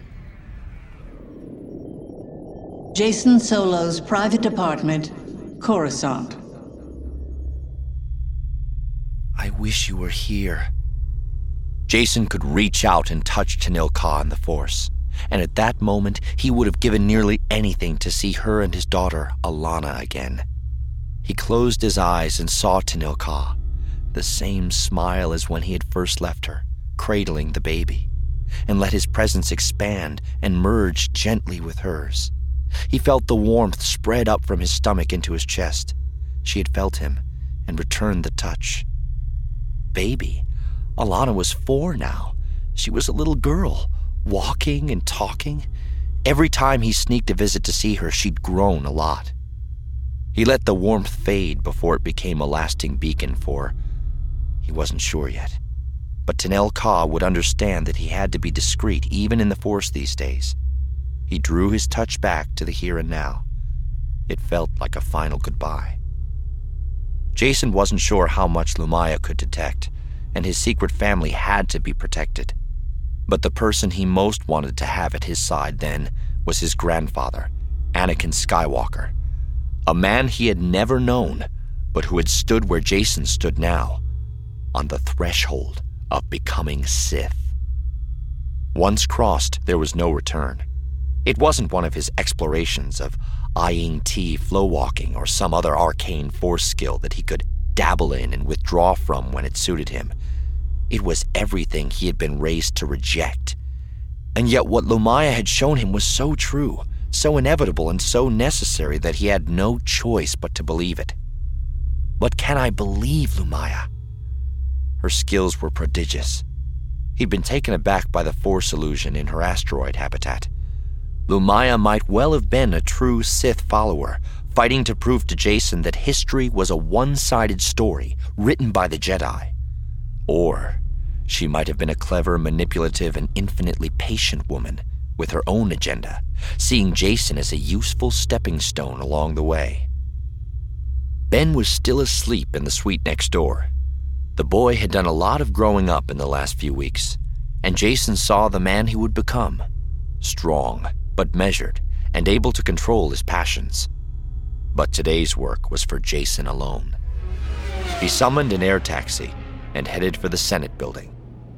Jason Solo's private apartment, Coruscant. I wish you were here. Jason could reach out and touch Tenel Ka in the Force, and at that moment he would have given nearly anything to see her and his daughter, Alana, again. He closed his eyes and saw Tenel Ka, the same smile as when he had first left her, cradling the baby, and let his presence expand and merge gently with hers. He felt the warmth spread up from his stomach into his chest. She had felt him and returned the touch. Baby. Alana was 4 now. She was a little girl, walking and talking. Every time he sneaked a visit to see her, she'd grown a lot. He let the warmth fade before it became a lasting beacon for... He wasn't sure yet. But Tenel Ka would understand that he had to be discreet even in the Force these days. He drew his touch back to the here and now. It felt like a final goodbye. Jason wasn't sure how much Lumiya could detect, and his secret family had to be protected. But the person he most wanted to have at his side then was his grandfather, Anakin Skywalker, a man he had never known, but who had stood where Jason stood now, on the threshold of becoming Sith. Once crossed, there was no return. It wasn't one of his explorations of Aing Ti flow walking or some other arcane force skill that he could dabble in and withdraw from when it suited him. It was everything he had been raised to reject. And yet what Lumiya had shown him was so true, so inevitable and so necessary that he had no choice but to believe it. But can I believe Lumiya? Her skills were prodigious. He'd been taken aback by the Force illusion in her asteroid habitat. Lumiya might well have been a true Sith follower, fighting to prove to Jason that history was a one-sided story written by the Jedi. Or she might have been a clever, manipulative, and infinitely patient woman with her own agenda, seeing Jason as a useful stepping stone along the way. Ben was still asleep in the suite next door. The boy had done a lot of growing up in the last few weeks, and Jason saw the man he would become, strong, but measured, and able to control his passions. But today's work was for Jason alone. He summoned an air taxi and headed for the Senate building.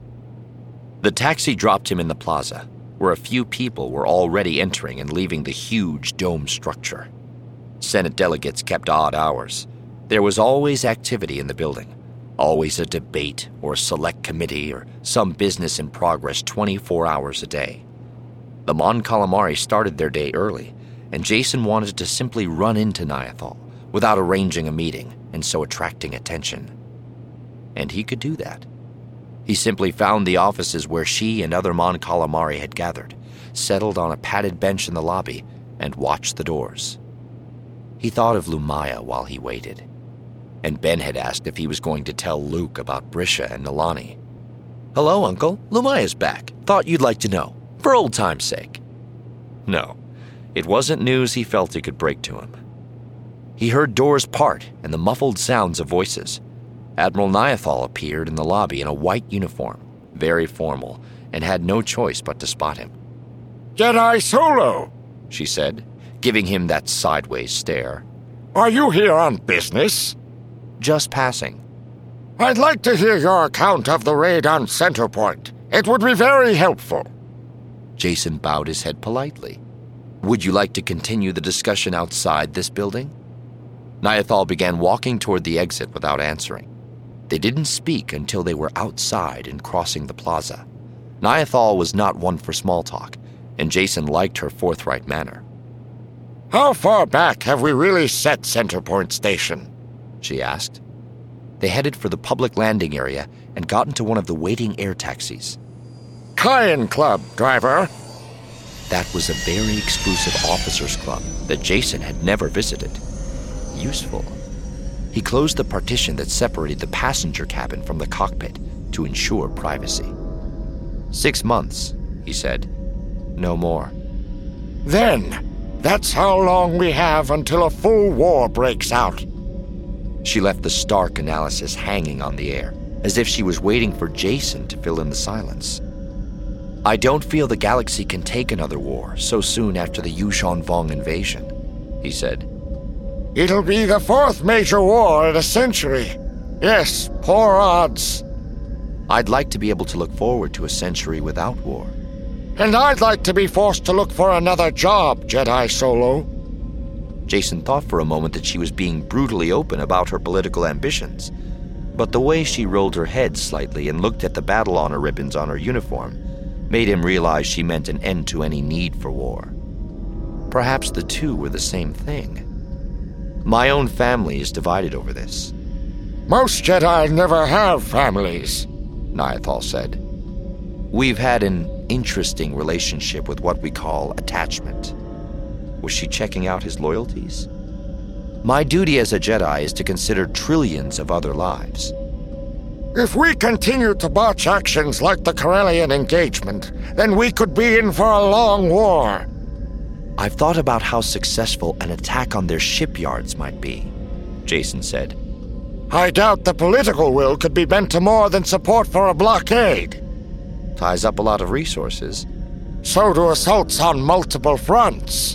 The taxi dropped him in the plaza, where a few people were already entering and leaving the huge dome structure. Senate delegates kept odd hours. There was always activity in the building, always a debate or a select committee or some business in progress 24 hours a day. The Mon Calamari started their day early, and Jason wanted to simply run into Niathal without arranging a meeting and so attracting attention. And he could do that. He simply found the offices where she and other Mon Calamari had gathered, settled on a padded bench in the lobby, and watched the doors. He thought of Lumaya while he waited, and Ben had asked if he was going to tell Luke about Brisha and Nilani. "Hello, Uncle. Lumaya's back. Thought you'd like to know, for old time's sake." No, it wasn't news he felt he could break to him. He heard doors part and the muffled sounds of voices. Admiral Niathal appeared in the lobby in a white uniform, very formal, and had no choice but to spot him. Jedi Solo, she said, giving him that sideways stare. Are you here on business? Just passing. I'd like to hear your account of the raid on Centerpoint. It would be very helpful. Jacen bowed his head politely. Would you like to continue the discussion outside this building? Niathal began walking toward the exit without answering. They didn't speak until they were outside and crossing the plaza. Niathal was not one for small talk, and Jacen liked her forthright manner. How far back have we really set Centerpoint Station? She asked. They headed for the public landing area and got into one of the waiting air taxis. Kyan Club, driver. That was a very exclusive officers' club that Jacen had never visited. Useful. He closed the partition that separated the passenger cabin from the cockpit to ensure privacy. 6 months, he said. No more. Then, that's how long we have until a full war breaks out. She left the Stark analysis hanging on the air, as if she was waiting for Jacen to fill in the silence. I don't feel the galaxy can take another war so soon after the Yuuzhan Vong invasion, he said. It'll be the 4th major war in a century. Yes, poor odds. I'd like to be able to look forward to a century without war. And I'd like to be forced to look for another job, Jedi Solo. Jacen thought for a moment that she was being brutally open about her political ambitions, but the way she rolled her head slightly and looked at the battle honor ribbons on her uniform made him realize she meant an end to any need for war. Perhaps the two were the same thing. My own family is divided over this. Most Jedi never have families, Niathal said. We've had an interesting relationship with what we call attachment. Was she checking out his loyalties? My duty as a Jedi is to consider trillions of other lives. If we continue to botch actions like the Corellian engagement, then we could be in for a long war. I've thought about how successful an attack on their shipyards might be, Jacen said. I doubt the political will could be bent to more than support for a blockade. Ties up a lot of resources. So do assaults on multiple fronts.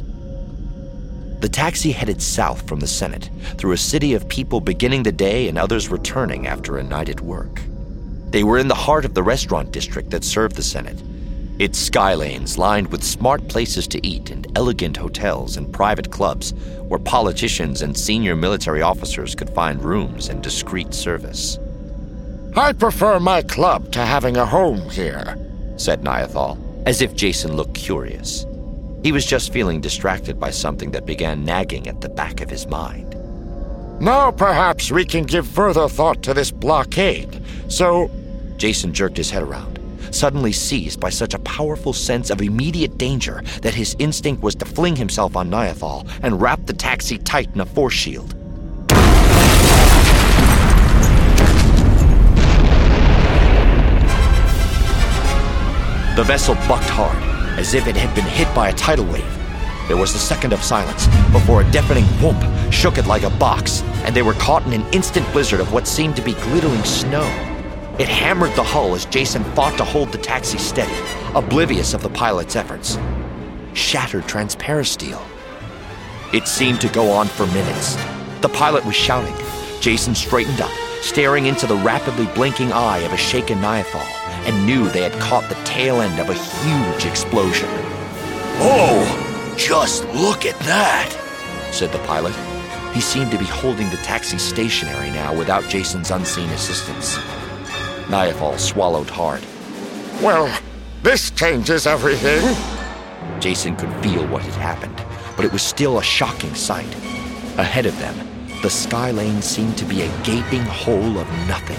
The taxi headed south from the Senate, through a city of people beginning the day and others returning after a night at work. They were in the heart of the restaurant district that served the Senate. Its sky lanes lined with smart places to eat and elegant hotels and private clubs where politicians and senior military officers could find rooms and discreet service. I prefer my club to having a home here, said Niathal, as if Jacen looked curious. He was just feeling distracted by something that began nagging at the back of his mind. Now perhaps we can give further thought to this blockade, so... Jacen jerked his head around, suddenly seized by such a powerful sense of immediate danger that his instinct was to fling himself on Niathal and wrap the taxi tight in a force shield. The vessel bucked hard, as if it had been hit by a tidal wave. There was a second of silence before a deafening whoomp shook it like a box, and they were caught in an instant blizzard of what seemed to be glittering snow. It hammered the hull as Jacen fought to hold the taxi steady, oblivious of the pilot's efforts. Shattered transparisteel. It seemed to go on for minutes. The pilot was shouting. Jacen straightened up, staring into the rapidly blinking eye of a shaken Niathal, and knew they had caught the tail end of a huge explosion. Oh, just look at that, said the pilot. He seemed to be holding the taxi stationary now without Jacen's unseen assistance. Niathal swallowed hard. Well, this changes everything. Jacen could feel what had happened, but it was still a shocking sight. Ahead of them, the sky lane seemed to be a gaping hole of nothing,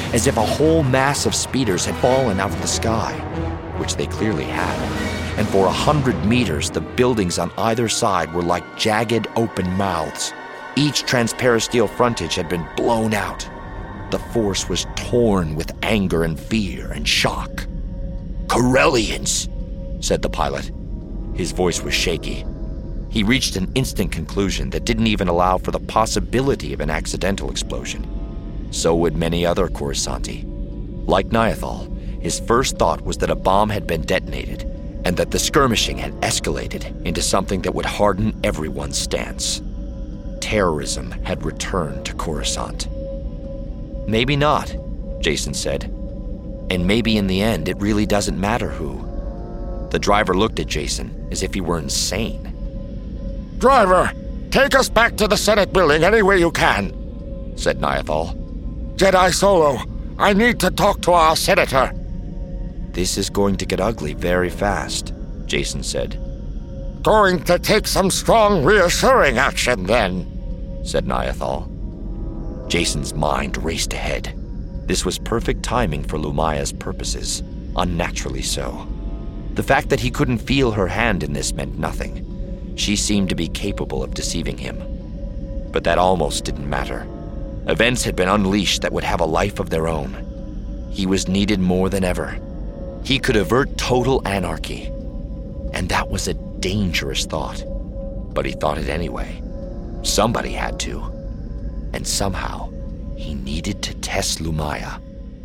as if a whole mass of speeders had fallen out of the sky, which they clearly had. And for 100 meters, the buildings on either side were like jagged, open mouths. Each transparisteel frontage had been blown out. The force was torn with anger and fear and shock. "Corellians," said the pilot. His voice was shaky. He reached an instant conclusion that didn't even allow for the possibility of an accidental explosion. So would many other Coruscanti. Like Niathal, his first thought was that a bomb had been detonated, and that the skirmishing had escalated into something that would harden everyone's stance. Terrorism had returned to Coruscant. "Maybe not," Jacen said. "And maybe in the end it really doesn't matter who." The driver looked at Jacen as if he were insane. "Driver, take us back to the Senate building any way you can," said Niathal. "Jedi Solo, I need to talk to our senator." "This is going to get ugly very fast," Jacen said. "Going to take some strong, reassuring action, then," said Niathal. Jacen's mind raced ahead. This was perfect timing for Lumaya's purposes, unnaturally so. The fact that he couldn't feel her hand in this meant nothing. She seemed to be capable of deceiving him. But that almost didn't matter. Events had been unleashed that would have a life of their own. He was needed more than ever. He could avert total anarchy. And that was a dangerous thought. But he thought it anyway. Somebody had to. And somehow, he needed to test Lumaya.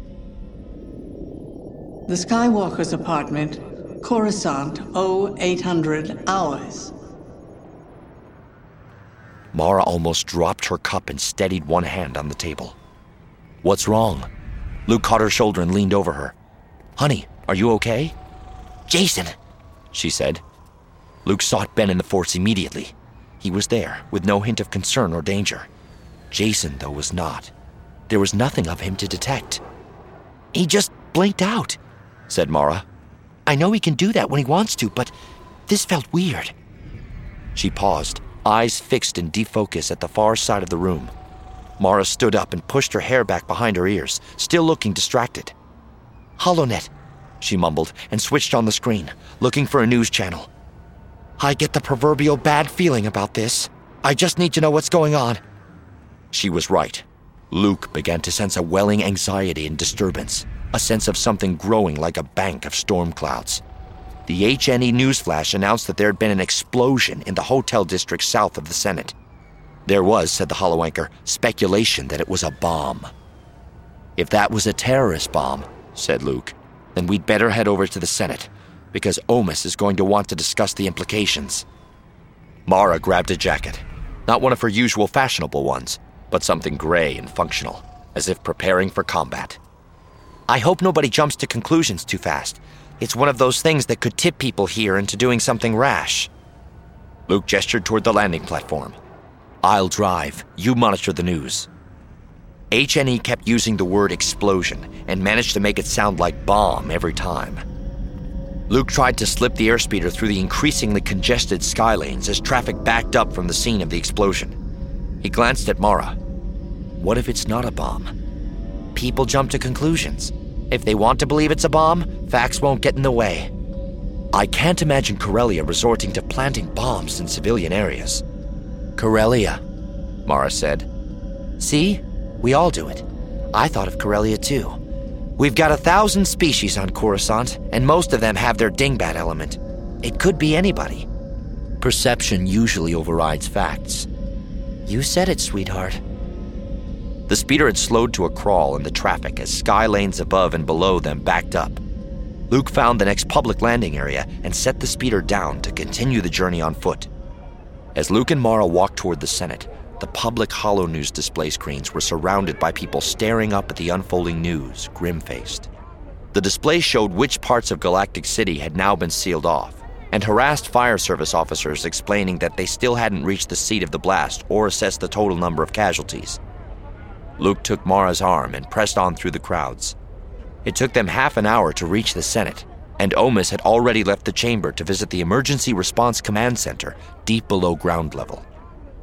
The Skywalker's apartment, Coruscant 0800 hours. Mara almost dropped her cup and steadied one hand on the table. "What's wrong?" Luke caught her shoulder and leaned over her. "Honey, are you okay?" "Jacen," she said. Luke sought Ben in the Force immediately. He was there, with no hint of concern or danger. Jacen, though, was not. There was nothing of him to detect. "He just blinked out," said Mara. "I know he can do that when he wants to, but this felt weird." She paused, eyes fixed in deep focus at the far side of the room. Mara stood up and pushed her hair back behind her ears, still looking distracted. "HoloNet," she mumbled, and switched on the screen, looking for a news channel. "I get the proverbial bad feeling about this. I just need to know what's going on." She was right. Luke began to sense a welling anxiety and disturbance, a sense of something growing like a bank of storm clouds. The HNE newsflash announced that there had been an explosion in the hotel district south of the Senate. There was, said the holoanchor, speculation that it was a bomb. "If that was a terrorist bomb," said Luke, "then we'd better head over to the Senate, because Omis is going to want to discuss the implications." Mara grabbed a jacket, not one of her usual fashionable ones, but something gray and functional, as if preparing for combat. "I hope nobody jumps to conclusions too fast. It's one of those things that could tip people here into doing something rash." Luke gestured toward the landing platform. "I'll drive. You monitor the news." HNE kept using the word explosion and managed to make it sound like bomb every time. Luke tried to slip the airspeeder through the increasingly congested sky lanes as traffic backed up from the scene of the explosion. He glanced at Mara. What if it's not a bomb? People jump to conclusions. If they want to believe it's a bomb, facts won't get in the way. I can't imagine Corellia resorting to planting bombs in civilian areas. "Corellia," Mara said. "See? We all do it. I thought of Corellia too. We've got 1,000 species on Coruscant, and most of them have their dingbat element. It could be anybody. Perception usually overrides facts." "You said it, sweetheart." The speeder had slowed to a crawl in the traffic as sky lanes above and below them backed up. Luke found the next public landing area and set the speeder down to continue the journey on foot. As Luke and Mara walked toward the Senate, the public holo-news display screens were surrounded by people staring up at the unfolding news, grim-faced. The display showed which parts of Galactic City had now been sealed off, and harassed fire service officers explaining that they still hadn't reached the seat of the blast or assessed the total number of casualties. Luke took Mara's arm and pressed on through the crowds. It took them half an hour to reach the Senate, and Omis had already left the chamber to visit the Emergency Response Command Center deep below ground level.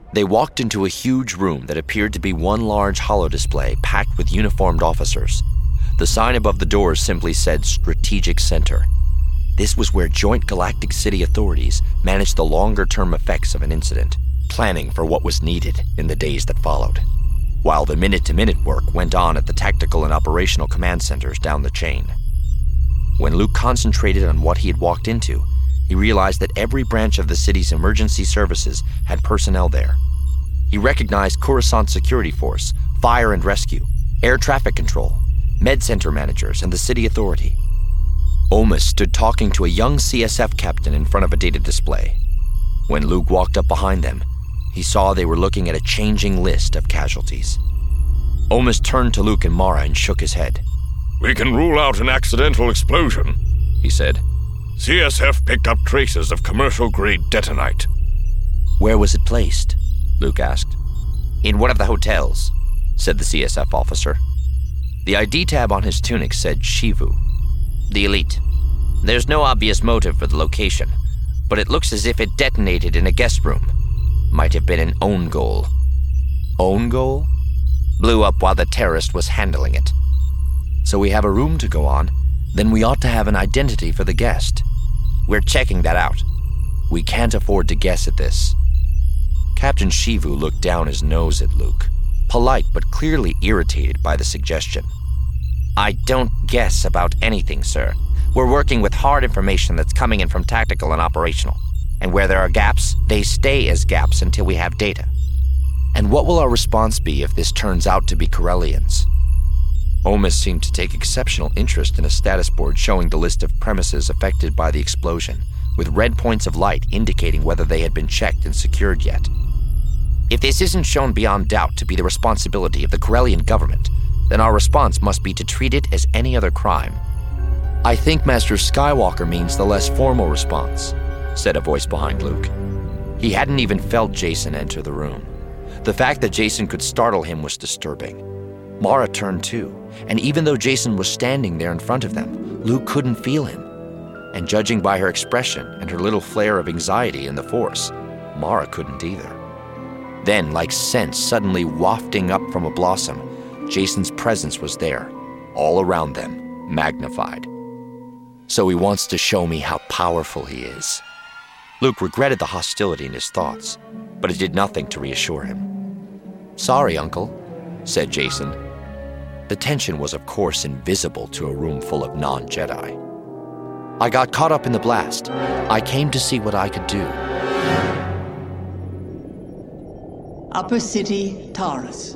They walked into a huge room that appeared to be one large holodisplay packed with uniformed officers. The sign above the doors simply said Strategic Center. This was where joint galactic city authorities managed the longer-term effects of an incident, planning for what was needed in the days that followed, while the minute-to-minute work went on at the tactical and operational command centers down the chain. When Luke concentrated on what he had walked into, he realized that every branch of the city's emergency services had personnel there. He recognized Coruscant Security Force, Fire and Rescue, Air Traffic Control, Med Center managers, and the city authority. Omis stood talking to a young CSF captain in front of a data display. When Luke walked up behind them, he saw they were looking at a changing list of casualties. Omis turned to Luke and Mara and shook his head. "We can rule out an accidental explosion," he said. "CSF picked up traces of commercial-grade detonite." "Where was it placed?" Luke asked. "In one of the hotels," said the CSF officer. The ID tab on his tunic said Shivu, the elite. There's no obvious motive for the location, but it looks as if it detonated in a guest room. Might have been an own goal. Own goal? Blew up while the terrorist was handling it. So we have a room to go on, then we ought to have an identity for the guest. We're checking that out. We can't afford to guess at this. Captain Shivu looked down his nose at Luke, polite but clearly irritated by the suggestion. I don't guess about anything, sir. We're working with hard information that's coming in from tactical and operational. And where there are gaps, they stay as gaps until we have data. And what will our response be if this turns out to be Corellians? Omis seemed to take exceptional interest in a status board showing the list of premises affected by the explosion, with red points of light indicating whether they had been checked and secured yet. If this isn't shown beyond doubt to be the responsibility of the Corellian government, then our response must be to treat it as any other crime. I think Master Skywalker means the less formal response, said a voice behind Luke. He hadn't even felt Jason enter the room. The fact that Jason could startle him was disturbing. Mara turned too, and even though Jason was standing there in front of them, Luke couldn't feel him. And judging by her expression and her little flare of anxiety in the Force, Mara couldn't either. Then, like scent suddenly wafting up from a blossom, Jason's presence was there, all around them, magnified. So he wants to show me how powerful he is. Luke regretted the hostility in his thoughts, but it did nothing to reassure him. Sorry, Uncle, said Jason. The tension was, of course, invisible to a room full of non-Jedi. I got caught up in the blast. I came to see what I could do. Upper City, Taurus.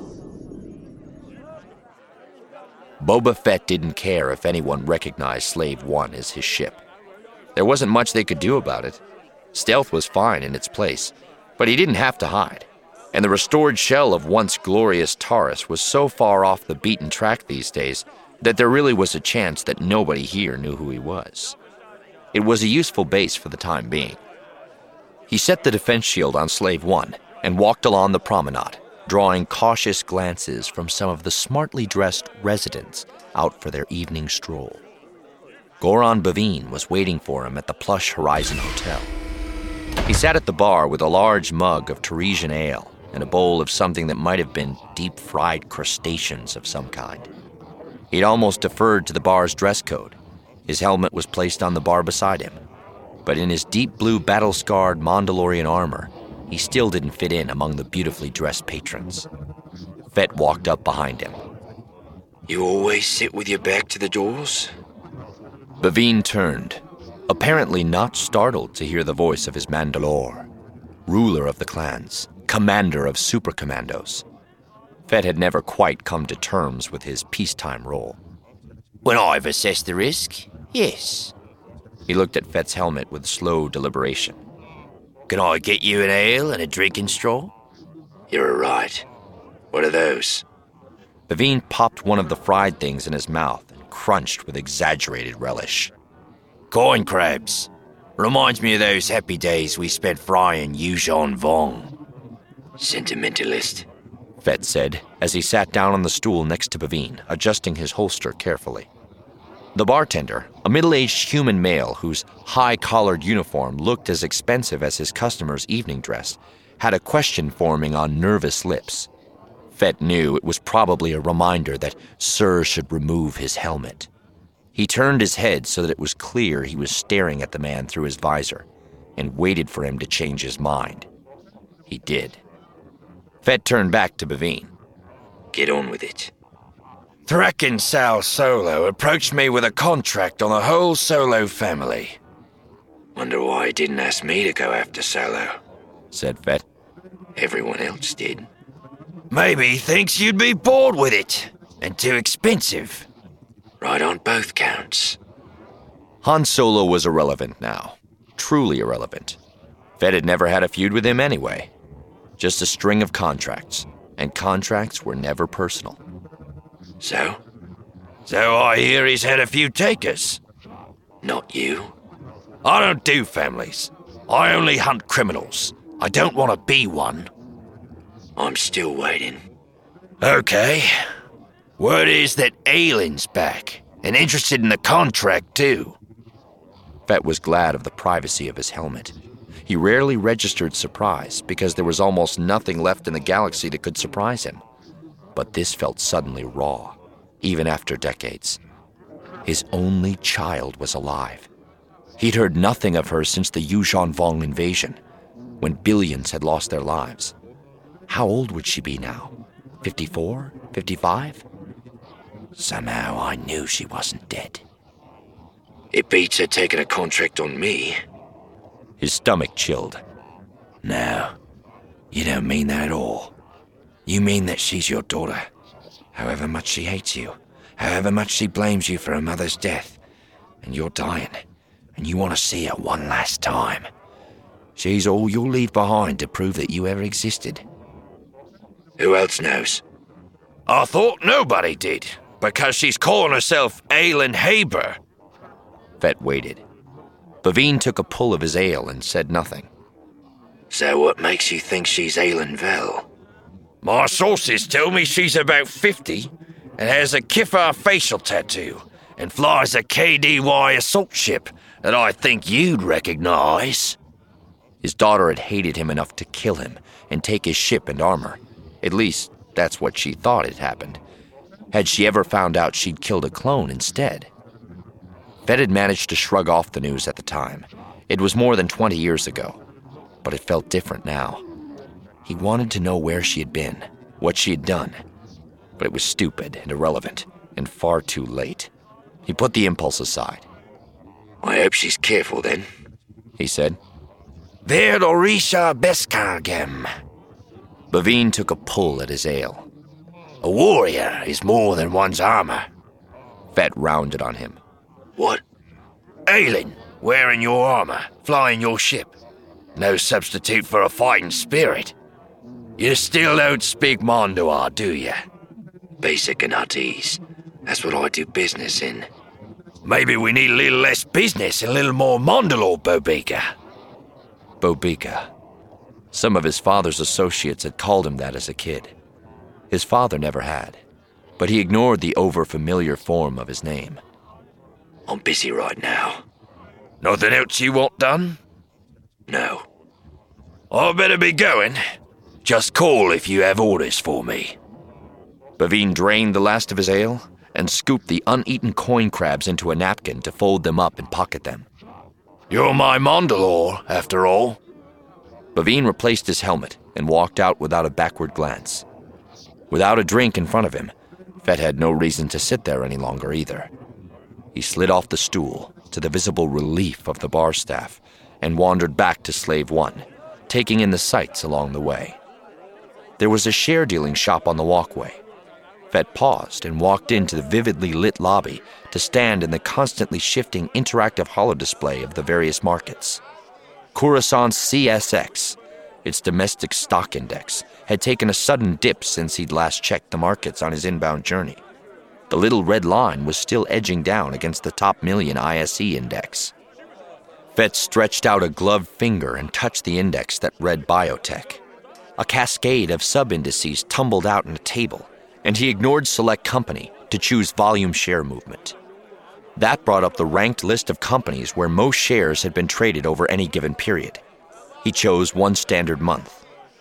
Boba Fett didn't care if anyone recognized Slave One as his ship. There wasn't much they could do about it. Stealth was fine in its place, but he didn't have to hide. And the restored shell of once glorious Taurus was so far off the beaten track these days that there really was a chance that nobody here knew who he was. It was a useful base for the time being. He set the defense shield on Slave One and walked along the promenade, drawing cautious glances from some of the smartly dressed residents out for their evening stroll. Goran Baveen was waiting for him at the plush Horizon Hotel. He sat at the bar with a large mug of Teresian ale and a bowl of something that might have been deep-fried crustaceans of some kind. He'd almost deferred to the bar's dress code. His helmet was placed on the bar beside him, but in his deep blue battle-scarred Mandalorian armor, he still didn't fit in among the beautifully dressed patrons. Fett walked up behind him. You always sit with your back to the doors? Baveen turned, apparently not startled to hear the voice of his Mandalore, ruler of the clans, commander of super commandos. Fett had never quite come to terms with his peacetime role. When I've assessed the risk, yes. He looked at Fett's helmet with slow deliberation. Can I get you an ale and a drinking straw? You're right. What are those? Baveen popped one of the fried things in his mouth and crunched with exaggerated relish. Coin crabs. Reminds me of those happy days we spent frying Yuuzhan Vong. Sentimentalist, Fett said as he sat down on the stool next to Baveen, adjusting his holster carefully. The bartender, a middle-aged human male whose high-collared uniform looked as expensive as his customer's evening dress, had a question forming on nervous lips. Fett knew it was probably a reminder that Sir should remove his helmet. He turned his head so that it was clear he was staring at the man through his visor, and waited for him to change his mind. He did. Fett turned back to Baveen. Get on with it. Threkin Sal Solo approached me with a contract on the whole Solo family. Wonder why he didn't ask me to go after Solo, said Fett. Everyone else did. Maybe he thinks you'd be bored with it, and too expensive. Right on both counts. Han Solo was irrelevant now. Truly irrelevant. Fett had never had a feud with him anyway. Just a string of contracts, and contracts were never personal. So I hear he's had a few takers. Not you. I don't do families. I only hunt criminals. I don't want to be one. I'm still waiting. Okay. Word is that Aylin's back, and interested in the contract too. Fett was glad of the privacy of his helmet. He rarely registered surprise because there was almost nothing left in the galaxy that could surprise him. But this felt suddenly raw, even after decades. His only child was alive. He'd heard nothing of her since the Yuuzhan Vong invasion, when billions had lost their lives. How old would she be now? 54? 55? Somehow I knew she wasn't dead. It beats her taking a contract on me. His stomach chilled. No, you don't mean that at all. You mean that she's your daughter. However much she hates you, however much she blames you for her mother's death, and you're dying, and you want to see her one last time. She's all you'll leave behind to prove that you ever existed. Who else knows? I thought nobody did, because she's calling herself Aylin Haber. Fett waited. Baveen took a pull of his ale and said nothing. So what makes you think she's Aylin Vel? My sources tell me she's about 50 and has a Kiffar facial tattoo and flies a KDY assault ship that I think you'd recognize. His daughter had hated him enough to kill him and take his ship and armor. At least, that's what she thought had happened. Had she ever found out she'd killed a clone instead? Fett had managed to shrug off the news at the time. It was more than 20 years ago, but it felt different now. He wanted to know where she had been, what she had done, but it was stupid and irrelevant, and far too late. He put the impulse aside. I hope she's careful then, he said. Vir Orisha Beskargem. Baveen took a pull at his ale. A warrior is more than one's armor. Fett rounded on him. What? Aylin, wearing your armor, flying your ship. No substitute for a fighting spirit. You still don't speak Mondoar, do you? Basic and Huttese. That's what I do business in. Maybe we need a little less business and a little more Mondalore, Bobika. Bobika. Some of his father's associates had called him that as a kid. His father never had, but he ignored the over-familiar form of his name. I'm busy right now. Nothing else you want done? No. I better be going. Just call if you have orders for me. Baveen drained the last of his ale and scooped the uneaten coin crabs into a napkin to fold them up and pocket them. You're my Mondalore, after all. Baveen replaced his helmet and walked out without a backward glance. Without a drink in front of him, Fett had no reason to sit there any longer either. He slid off the stool to the visible relief of the bar staff and wandered back to Slave One, taking in the sights along the way. There was a share-dealing shop on the walkway. Fett paused and walked into the vividly lit lobby to stand in the constantly shifting interactive holodisplay of the various markets. Coruscant's CSX, its domestic stock index, had taken a sudden dip since he'd last checked the markets on his inbound journey. The little red line was still edging down against the top million ISE index. Fett stretched out a gloved finger and touched the index that read biotech. A cascade of sub-indices tumbled out on a table, and he ignored select company to choose volume share movement. That brought up the ranked list of companies where most shares had been traded over any given period. He chose one standard month,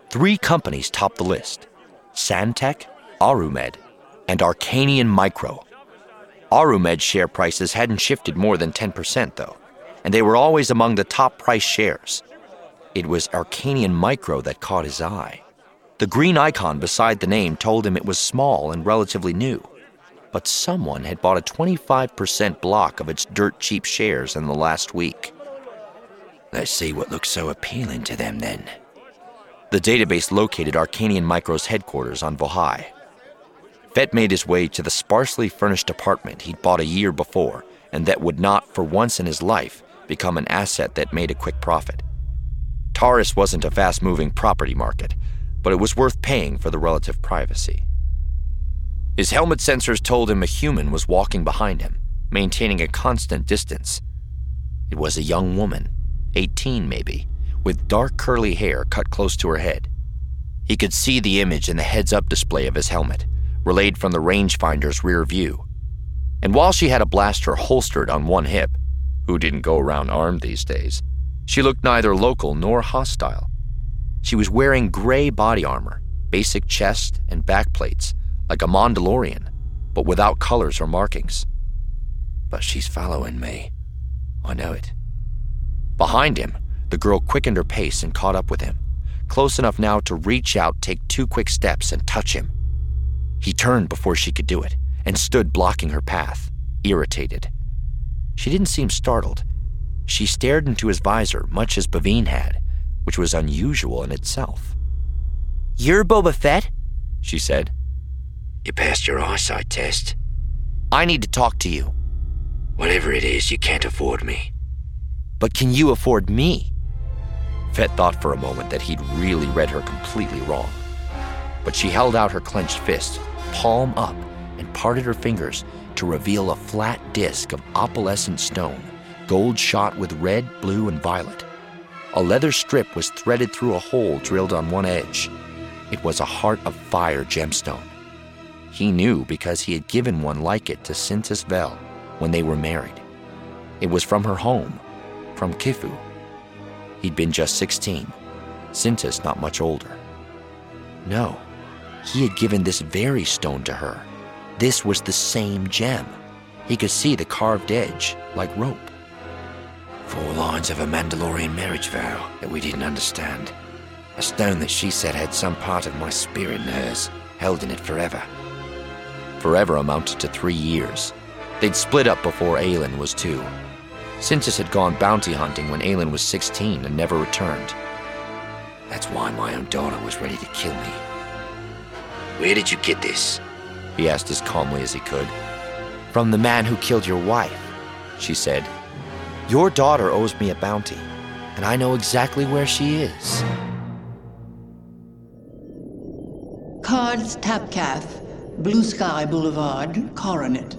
3 companies topped the list: Santec, Arumed, and Arcanian Micro. Arumed's share prices hadn't shifted more than 10%, though, and they were always among the top price shares. It was Arcanian Micro that caught his eye. The green icon beside the name told him it was small and relatively new, but someone had bought a 25% block of its dirt-cheap shares in the last week. Let's see what looks so appealing to them, then. The database located Arcanian Micro's headquarters on Vohai. Fett made his way to the sparsely furnished apartment he'd bought a year before, and that would not, for once in his life, become an asset that made a quick profit. Taurus wasn't a fast-moving property market, but it was worth paying for the relative privacy. His helmet sensors told him a human was walking behind him, maintaining a constant distance. It was a young woman, 18 maybe, with dark curly hair cut close to her head. He could see the image in the heads-up display of his helmet, relayed from the rangefinder's rear view. And while she had a blaster holstered on one hip, who didn't go around armed these days, she looked neither local nor hostile. She was wearing gray body armor, basic chest and back plates, like a Mandalorian, but without colors or markings. But she's following me. I know it. Behind him, the girl quickened her pace and caught up with him, close enough now to reach out, take 2 quick steps, and touch him. He turned before she could do it, and stood blocking her path, irritated. She didn't seem startled. She stared into his visor, much as Baveen had, which was unusual in itself. "You're Boba Fett?" she said. You passed your eyesight test. "I need to talk to you." Whatever it is, you can't afford me. "But can you afford me?" Fett thought for a moment that he'd really read her completely wrong. But she held out her clenched fist, palm up, and parted her fingers to reveal a flat disc of opalescent stone, gold shot with red, blue, and violet. A leather strip was threaded through a hole drilled on one edge. It was a Heart of Fire gemstone. He knew because he had given one like it to Sintis Vel when they were married. It was from her home, from Kifu. He'd been just 16, Sintis not much older. No, he had given this very stone to her. This was the same gem. He could see the carved edge, like rope. 4 lines of a Mandalorian marriage vow that we didn't understand. A stone that she said had some part of my spirit in hers, held in it forever. Forever amounted to 3 years. They'd split up before Aelin was 2. Sintis had gone bounty hunting when Aelin was 16 and never returned. That's why my own daughter was ready to kill me. Where did you get this? He asked as calmly as he could. "From the man who killed your wife," she said. "Your daughter owes me a bounty, and I know exactly where she is." Cards Tapcath, Blue Sky Boulevard, Coronet.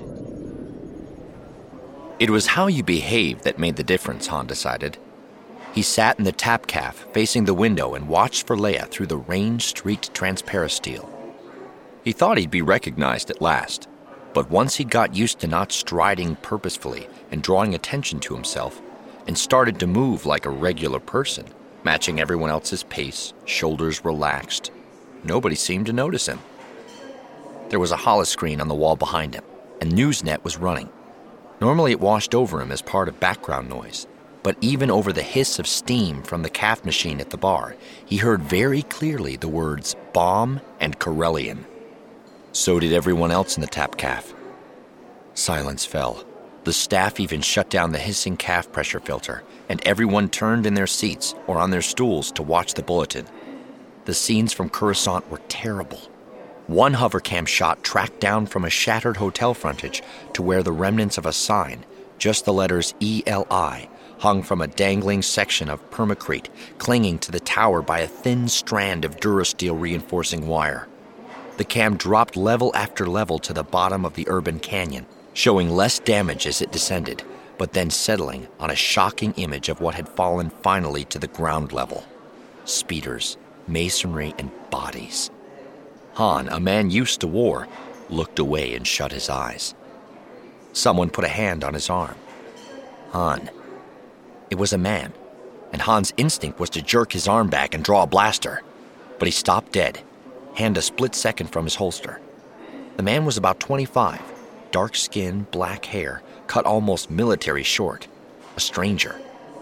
It was how you behaved that made the difference, Han decided. He sat in the tap calf, facing the window, and watched for Leia through the rain-streaked transparisteel. He thought he'd be recognized at last, but once he'd got used to not striding purposefully and drawing attention to himself, and started to move like a regular person, matching everyone else's pace, shoulders relaxed, nobody seemed to notice him. There was a holoscreen on the wall behind him, and Newsnet was running. Normally it washed over him as part of background noise, but even over the hiss of steam from the calf machine at the bar, he heard very clearly the words bomb and Corellian. So did everyone else in the tap calf. Silence fell. The staff even shut down the hissing calf pressure filter, and everyone turned in their seats or on their stools to watch the bulletin. The scenes from Coruscant were terrible. One hovercam shot tracked down from a shattered hotel frontage to where the remnants of a sign, just the letters ELI, hung from a dangling section of permacrete clinging to the tower by a thin strand of Durasteel reinforcing wire. The cam dropped level after level to the bottom of the urban canyon, showing less damage as it descended, but then settling on a shocking image of what had fallen finally to the ground level. Speeders, masonry, and bodies. Han, a man used to war, looked away and shut his eyes. Someone put a hand on his arm. Han. It was a man, and Han's instinct was to jerk his arm back and draw a blaster. But he stopped dead, hand a split second from his holster. The man was about 25, dark skin, black hair, cut almost military short. A stranger.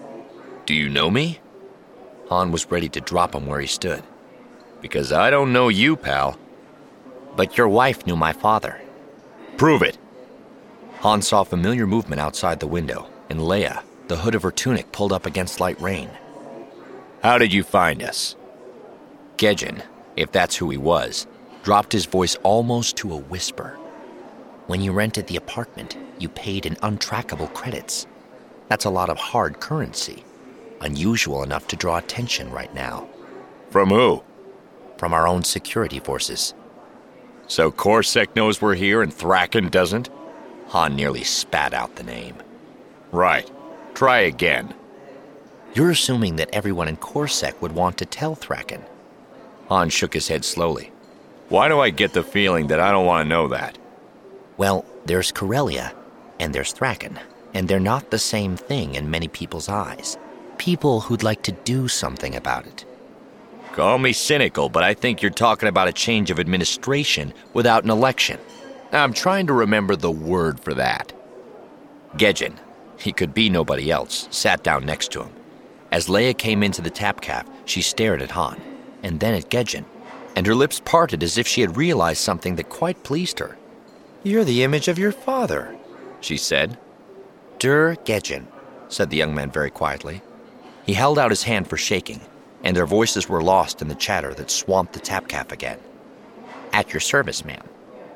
Do you know me? Han was ready to drop him where he stood. Because I don't know you, pal. But your wife knew my father. Prove it. Han saw familiar movement outside the window, and Leia, the hood of her tunic pulled up against light rain. How did you find us? Gedjin, if that's who he was, dropped his voice almost to a whisper. When you rented the apartment, you paid in untrackable credits. That's a lot of hard currency. Unusual enough to draw attention right now. From who? From our own security forces. So CorSec knows we're here and Thrackan doesn't? Han nearly spat out the name. Right. Try again. You're assuming that everyone in CorSec would want to tell Thrackan. Han shook his head slowly. Why do I get the feeling that I don't want to know that? Well, there's Corellia, and there's Thrackan, and they're not the same thing in many people's eyes. People who'd like to do something about it. Call me cynical, but I think you're talking about a change of administration without an election. I'm trying to remember the word for that. Gedjin, he could be nobody else, sat down next to him. As Leia came into the tapcaf, she stared at Han, and then at Gedjin, and her lips parted as if she had realized something that quite pleased her. You're the image of your father, she said. Dur Gedjin, said the young man very quietly. He held out his hand for shaking, and their voices were lost in the chatter that swamped the tapcaf again. At your service, ma'am.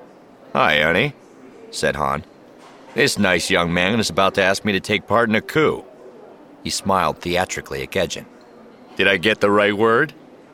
Hi, honey, said Han. This nice young man is about to ask me to take part in a coup. He smiled theatrically at Gedjin. Did I get the right word?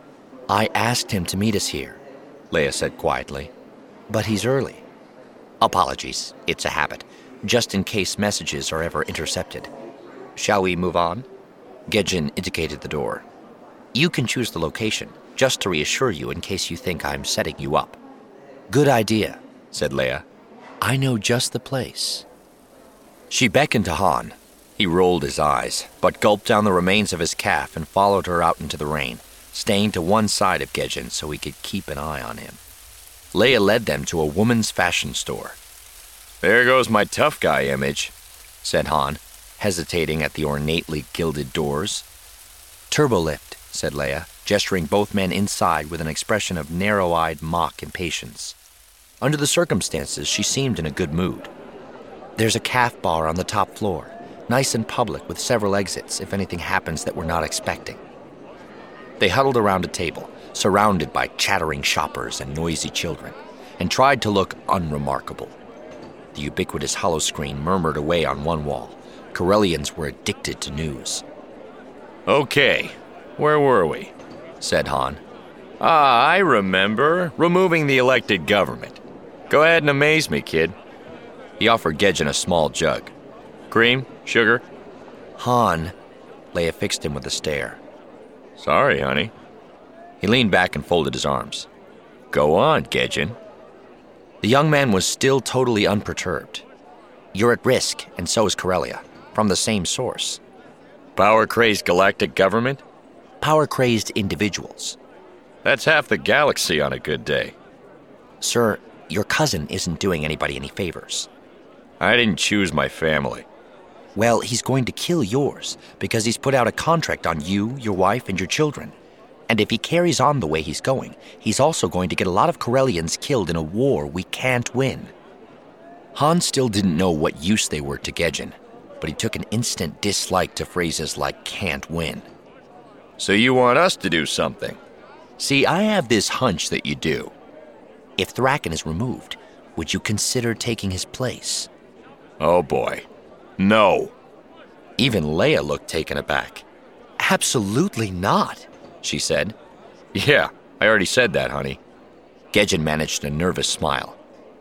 I asked him to meet us here, Leia said quietly. But he's early. Apologies, it's a habit, just in case messages are ever intercepted. Shall we move on? Gedjin indicated the door. You can choose the location, just to reassure you in case you think I'm setting you up. Good idea, said Leia. I know just the place. She beckoned to Han. He rolled his eyes, but gulped down the remains of his calf and followed her out into the rain, staying to one side of Gedjin so he could keep an eye on him. Leia led them to a woman's fashion store. There goes my tough guy image, said Han, hesitating at the ornately gilded doors. Turbolift, said Leia, gesturing both men inside with an expression of narrow-eyed mock impatience. Under the circumstances, she seemed in a good mood. There's a calf bar on the top floor, nice and public with several exits if anything happens that we're not expecting. They huddled around a table, surrounded by chattering shoppers and noisy children, and tried to look unremarkable. The ubiquitous holoscreen murmured away on one wall. Corellians were addicted to news. Okay, where were we? Said Han. I remember. Removing the elected government. Go ahead and amaze me, kid. He offered Gedjin a small jug. Cream? Sugar? Han. Leia fixed him with a stare. Sorry, honey. He leaned back and folded his arms. Go on, Gedjin. The young man was still totally unperturbed. You're at risk, and so is Corellia, from the same source. Power-crazed galactic government? Power-crazed individuals. That's half the galaxy on a good day. Sir, your cousin isn't doing anybody any favors. I didn't choose my family. Well, he's going to kill yours, because he's put out a contract on you, your wife, and your children. And if he carries on the way he's going, he's also going to get a lot of Corellians killed in a war we can't win. Han still didn't know what use they were to Gedjin, but he took an instant dislike to phrases like can't win. So you want us to do something? See, I have this hunch that you do. If Thrackan is removed, would you consider taking his place? Oh boy. No. Even Leia looked taken aback. Absolutely not, she said. Yeah, I already said that, honey. Gedjin managed a nervous smile.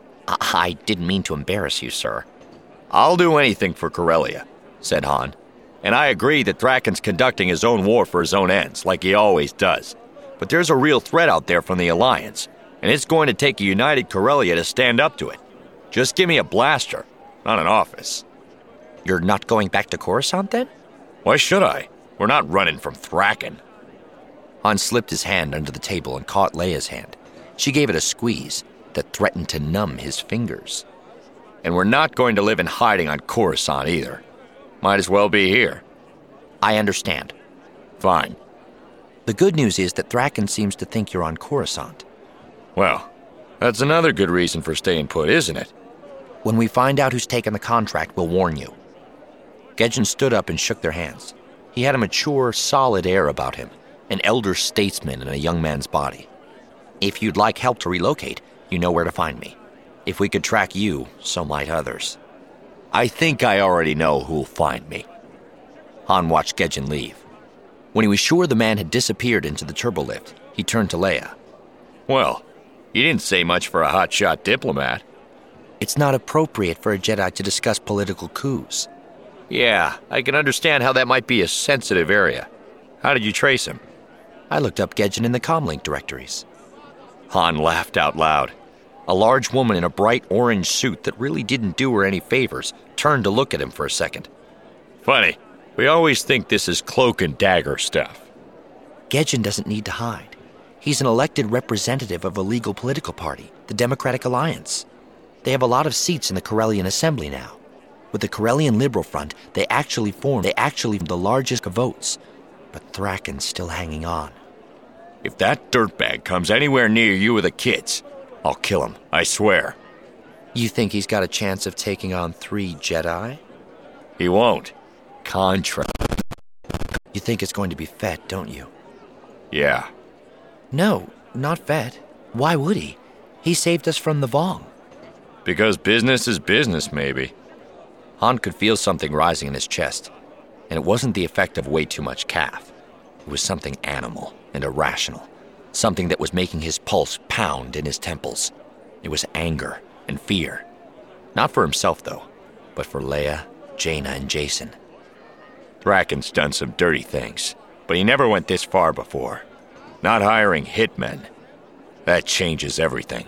I didn't mean to embarrass you, sir. I'll do anything for Corellia, said Han. And I agree that Thrackan's conducting his own war for his own ends, like he always does. But there's a real threat out there from the Alliance, and it's going to take a united Corellia to stand up to it. Just give me a blaster, not an office. You're not going back to Coruscant, then? Why should I? We're not running from Thrackan. Han slipped his hand under the table and caught Leia's hand. She gave it a squeeze that threatened to numb his fingers. And we're not going to live in hiding on Coruscant either. Might as well be here. I understand. Fine. The good news is that Thraken seems to think you're on Coruscant. Well, that's another good reason for staying put, isn't it? When we find out who's taken the contract, we'll warn you. Gedjin stood up and shook their hands. He had a mature, solid air about him, an elder statesman in a young man's body. If you'd like help to relocate, you know where to find me. If we could track you, so might others. I think I already know who'll find me. Han watched Gedjin leave. When he was sure the man had disappeared into the turbolift, he turned to Leia. Well, you didn't say much for a hotshot diplomat. It's not appropriate for a Jedi to discuss political coups. Yeah, I can understand how that might be a sensitive area. How did you trace him? I looked up Gedjin in the comlink directories. Han laughed out loud. A large woman in a bright orange suit that really didn't do her any favors turned to look at him for a second. Funny, we always think this is cloak and dagger stuff. Gedjin doesn't need to hide. He's an elected representative of a legal political party, the Democratic Alliance. They have a lot of seats in the Corellian Assembly now. With the Corellian Liberal Front, they actually formed the largest votes. But Thraken's still hanging on. If that dirtbag comes anywhere near you or the kids, I'll kill him, I swear. You think he's got a chance of taking on 3 Jedi? He won't. Contra. You think it's going to be Fett, don't you? Yeah. No, not Fett. Why would he? He saved us from the Vong. Because business is business, maybe. Han could feel something rising in his chest, and it wasn't the effect of way too much calf. It was something animal and irrational, something that was making his pulse pound in his temples. It was anger and fear. Not for himself, though, but for Leia, Jaina, and Jacen. Thraken's done some dirty things, but he never went this far before. Not hiring hitmen. That changes everything.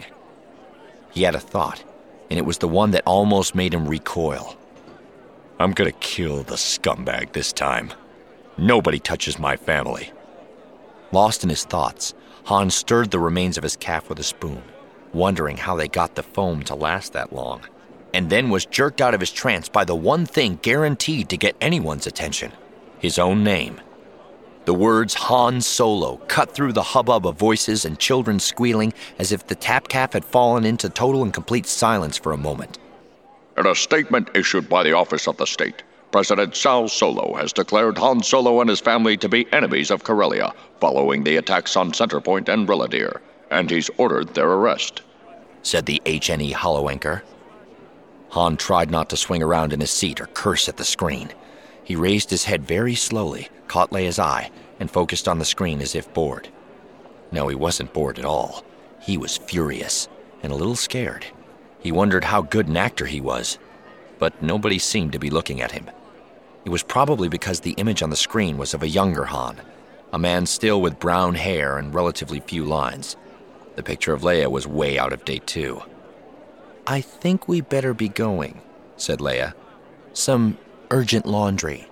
He had a thought, and it was the one that almost made him recoil. I'm gonna kill the scumbag this time. Nobody touches my family. Lost in his thoughts, Han stirred the remains of his calf with a spoon, wondering how they got the foam to last that long, and then was jerked out of his trance by the one thing guaranteed to get anyone's attention: his own name. The words Han Solo cut through the hubbub of voices and children squealing as if the tap calf had fallen into total and complete silence for a moment. In a statement issued by the Office of the State, President Sal Solo has declared Han Solo and his family to be enemies of Corellia following the attacks on Centerpoint and Rilladeer, and he's ordered their arrest, said the HNE holoanchor. Han tried not to swing around in his seat or curse at the screen. He raised his head very slowly, caught Leia's eye, and focused on the screen as if bored. No, he wasn't bored at all. He was furious and a little scared. He wondered how good an actor he was, but nobody seemed to be looking at him. It was probably because the image on the screen was of a younger Han, a man still with brown hair and relatively few lines. The picture of Leia was way out of date, too. I think we better be going, said Leia. Some urgent laundry.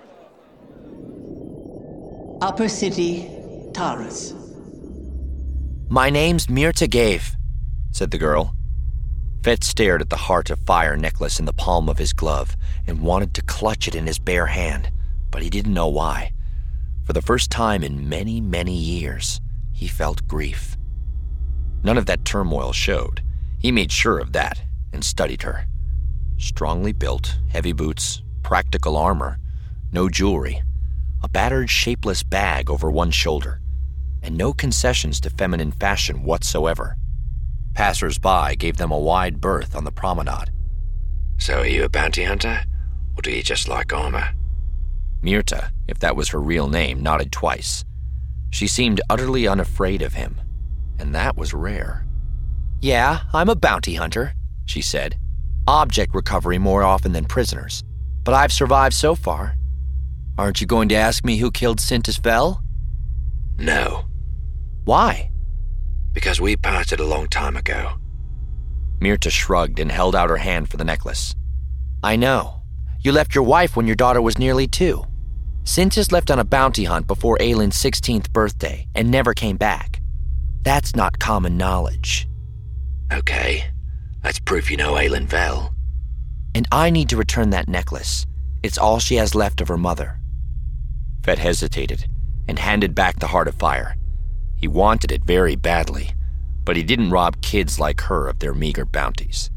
Upper City, Taurus. My name's Mirta Gave, said the girl. Fett stared at the Heart of Fire necklace in the palm of his glove and wanted to clutch it in his bare hand, but he didn't know why. For the first time in many, many years, he felt grief. None of that turmoil showed. He made sure of that and studied her. Strongly built, heavy boots, practical armor, no jewelry, a battered, shapeless bag over one shoulder, and no concessions to feminine fashion whatsoever. Passers-by gave them a wide berth on the promenade. So are you a bounty hunter, or do you just like armor? Mirta, if that was her real name, nodded twice. She seemed utterly unafraid of him, and that was rare. Yeah, I'm a bounty hunter, she said. Object recovery more often than prisoners, but I've survived so far. Aren't you going to ask me who killed Sintis Vel? No. Why? Because we parted a long time ago. Mirta shrugged and held out her hand for the necklace. I know. You left your wife when your daughter was nearly 2. Sintis left on a bounty hunt before Aylin's 16th birthday and never came back. That's not common knowledge. Okay, that's proof you know Aylin Vel. And I need to return that necklace. It's all she has left of her mother. Fett hesitated and handed back the Heart of Fire. He wanted it very badly, but he didn't rob kids like her of their meager bounties.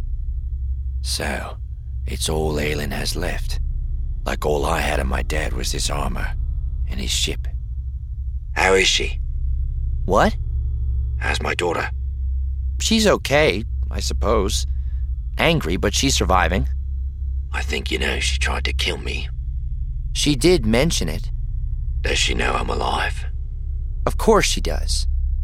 So, it's all Aylin has left. Like all I had of my dad was this armor and his ship. How is she? What? How's my daughter? She's okay, I suppose. Angry, but she's surviving. I think you know she tried to kill me. She did mention it. Does she know I'm alive? Of course she does.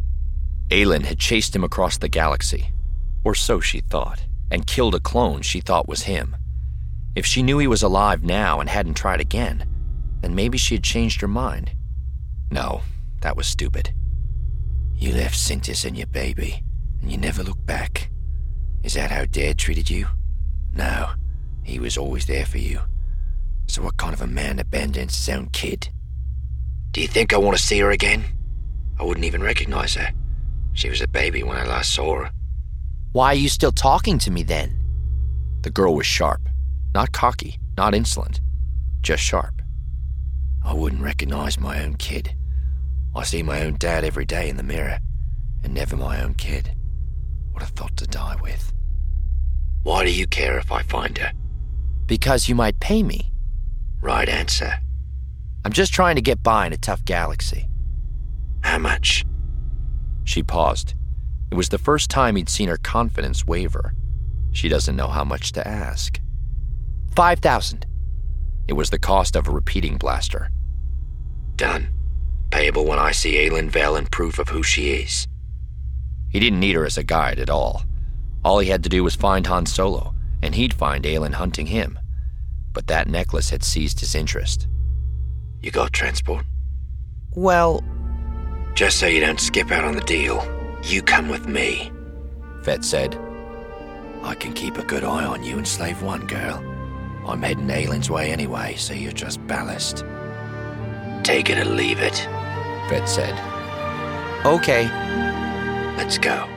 Aylin had chased him across the galaxy, or so she thought, and killed a clone she thought was him. If she knew he was alive now and hadn't tried again, then maybe she had changed her mind. No, that was stupid. You left Sintis and your baby, and you never looked back. Is that how Dad treated you? No, he was always there for you. So what kind of a man abandons his own kid? Do you think I want to see her again? I wouldn't even recognize her. She was a baby when I last saw her. Why are you still talking to me then? The girl was sharp. Not cocky, not insolent, just sharp. I wouldn't recognize my own kid. I see my own dad every day in the mirror, and never my own kid. What a thought to die with. Why do you care if I find her? Because you might pay me. Right answer. I'm just trying to get by in a tough galaxy. How much? She paused. It was the first time he'd seen her confidence waver. She doesn't know how much to ask. 5,000. It was the cost of a repeating blaster. Done. Payable when I see Aylin Vel and proof of who she is. He didn't need her as a guide at all. All he had to do was find Han Solo, and he'd find Aylin hunting him. But that necklace had seized his interest. You got transport? Well... Just so you don't skip out on the deal, you come with me, Fett said. I can keep a good eye on you and Slave One, girl. I'm heading Aylin's way anyway, so you're just ballast. Take it or leave it, Fett said. Okay. Let's go.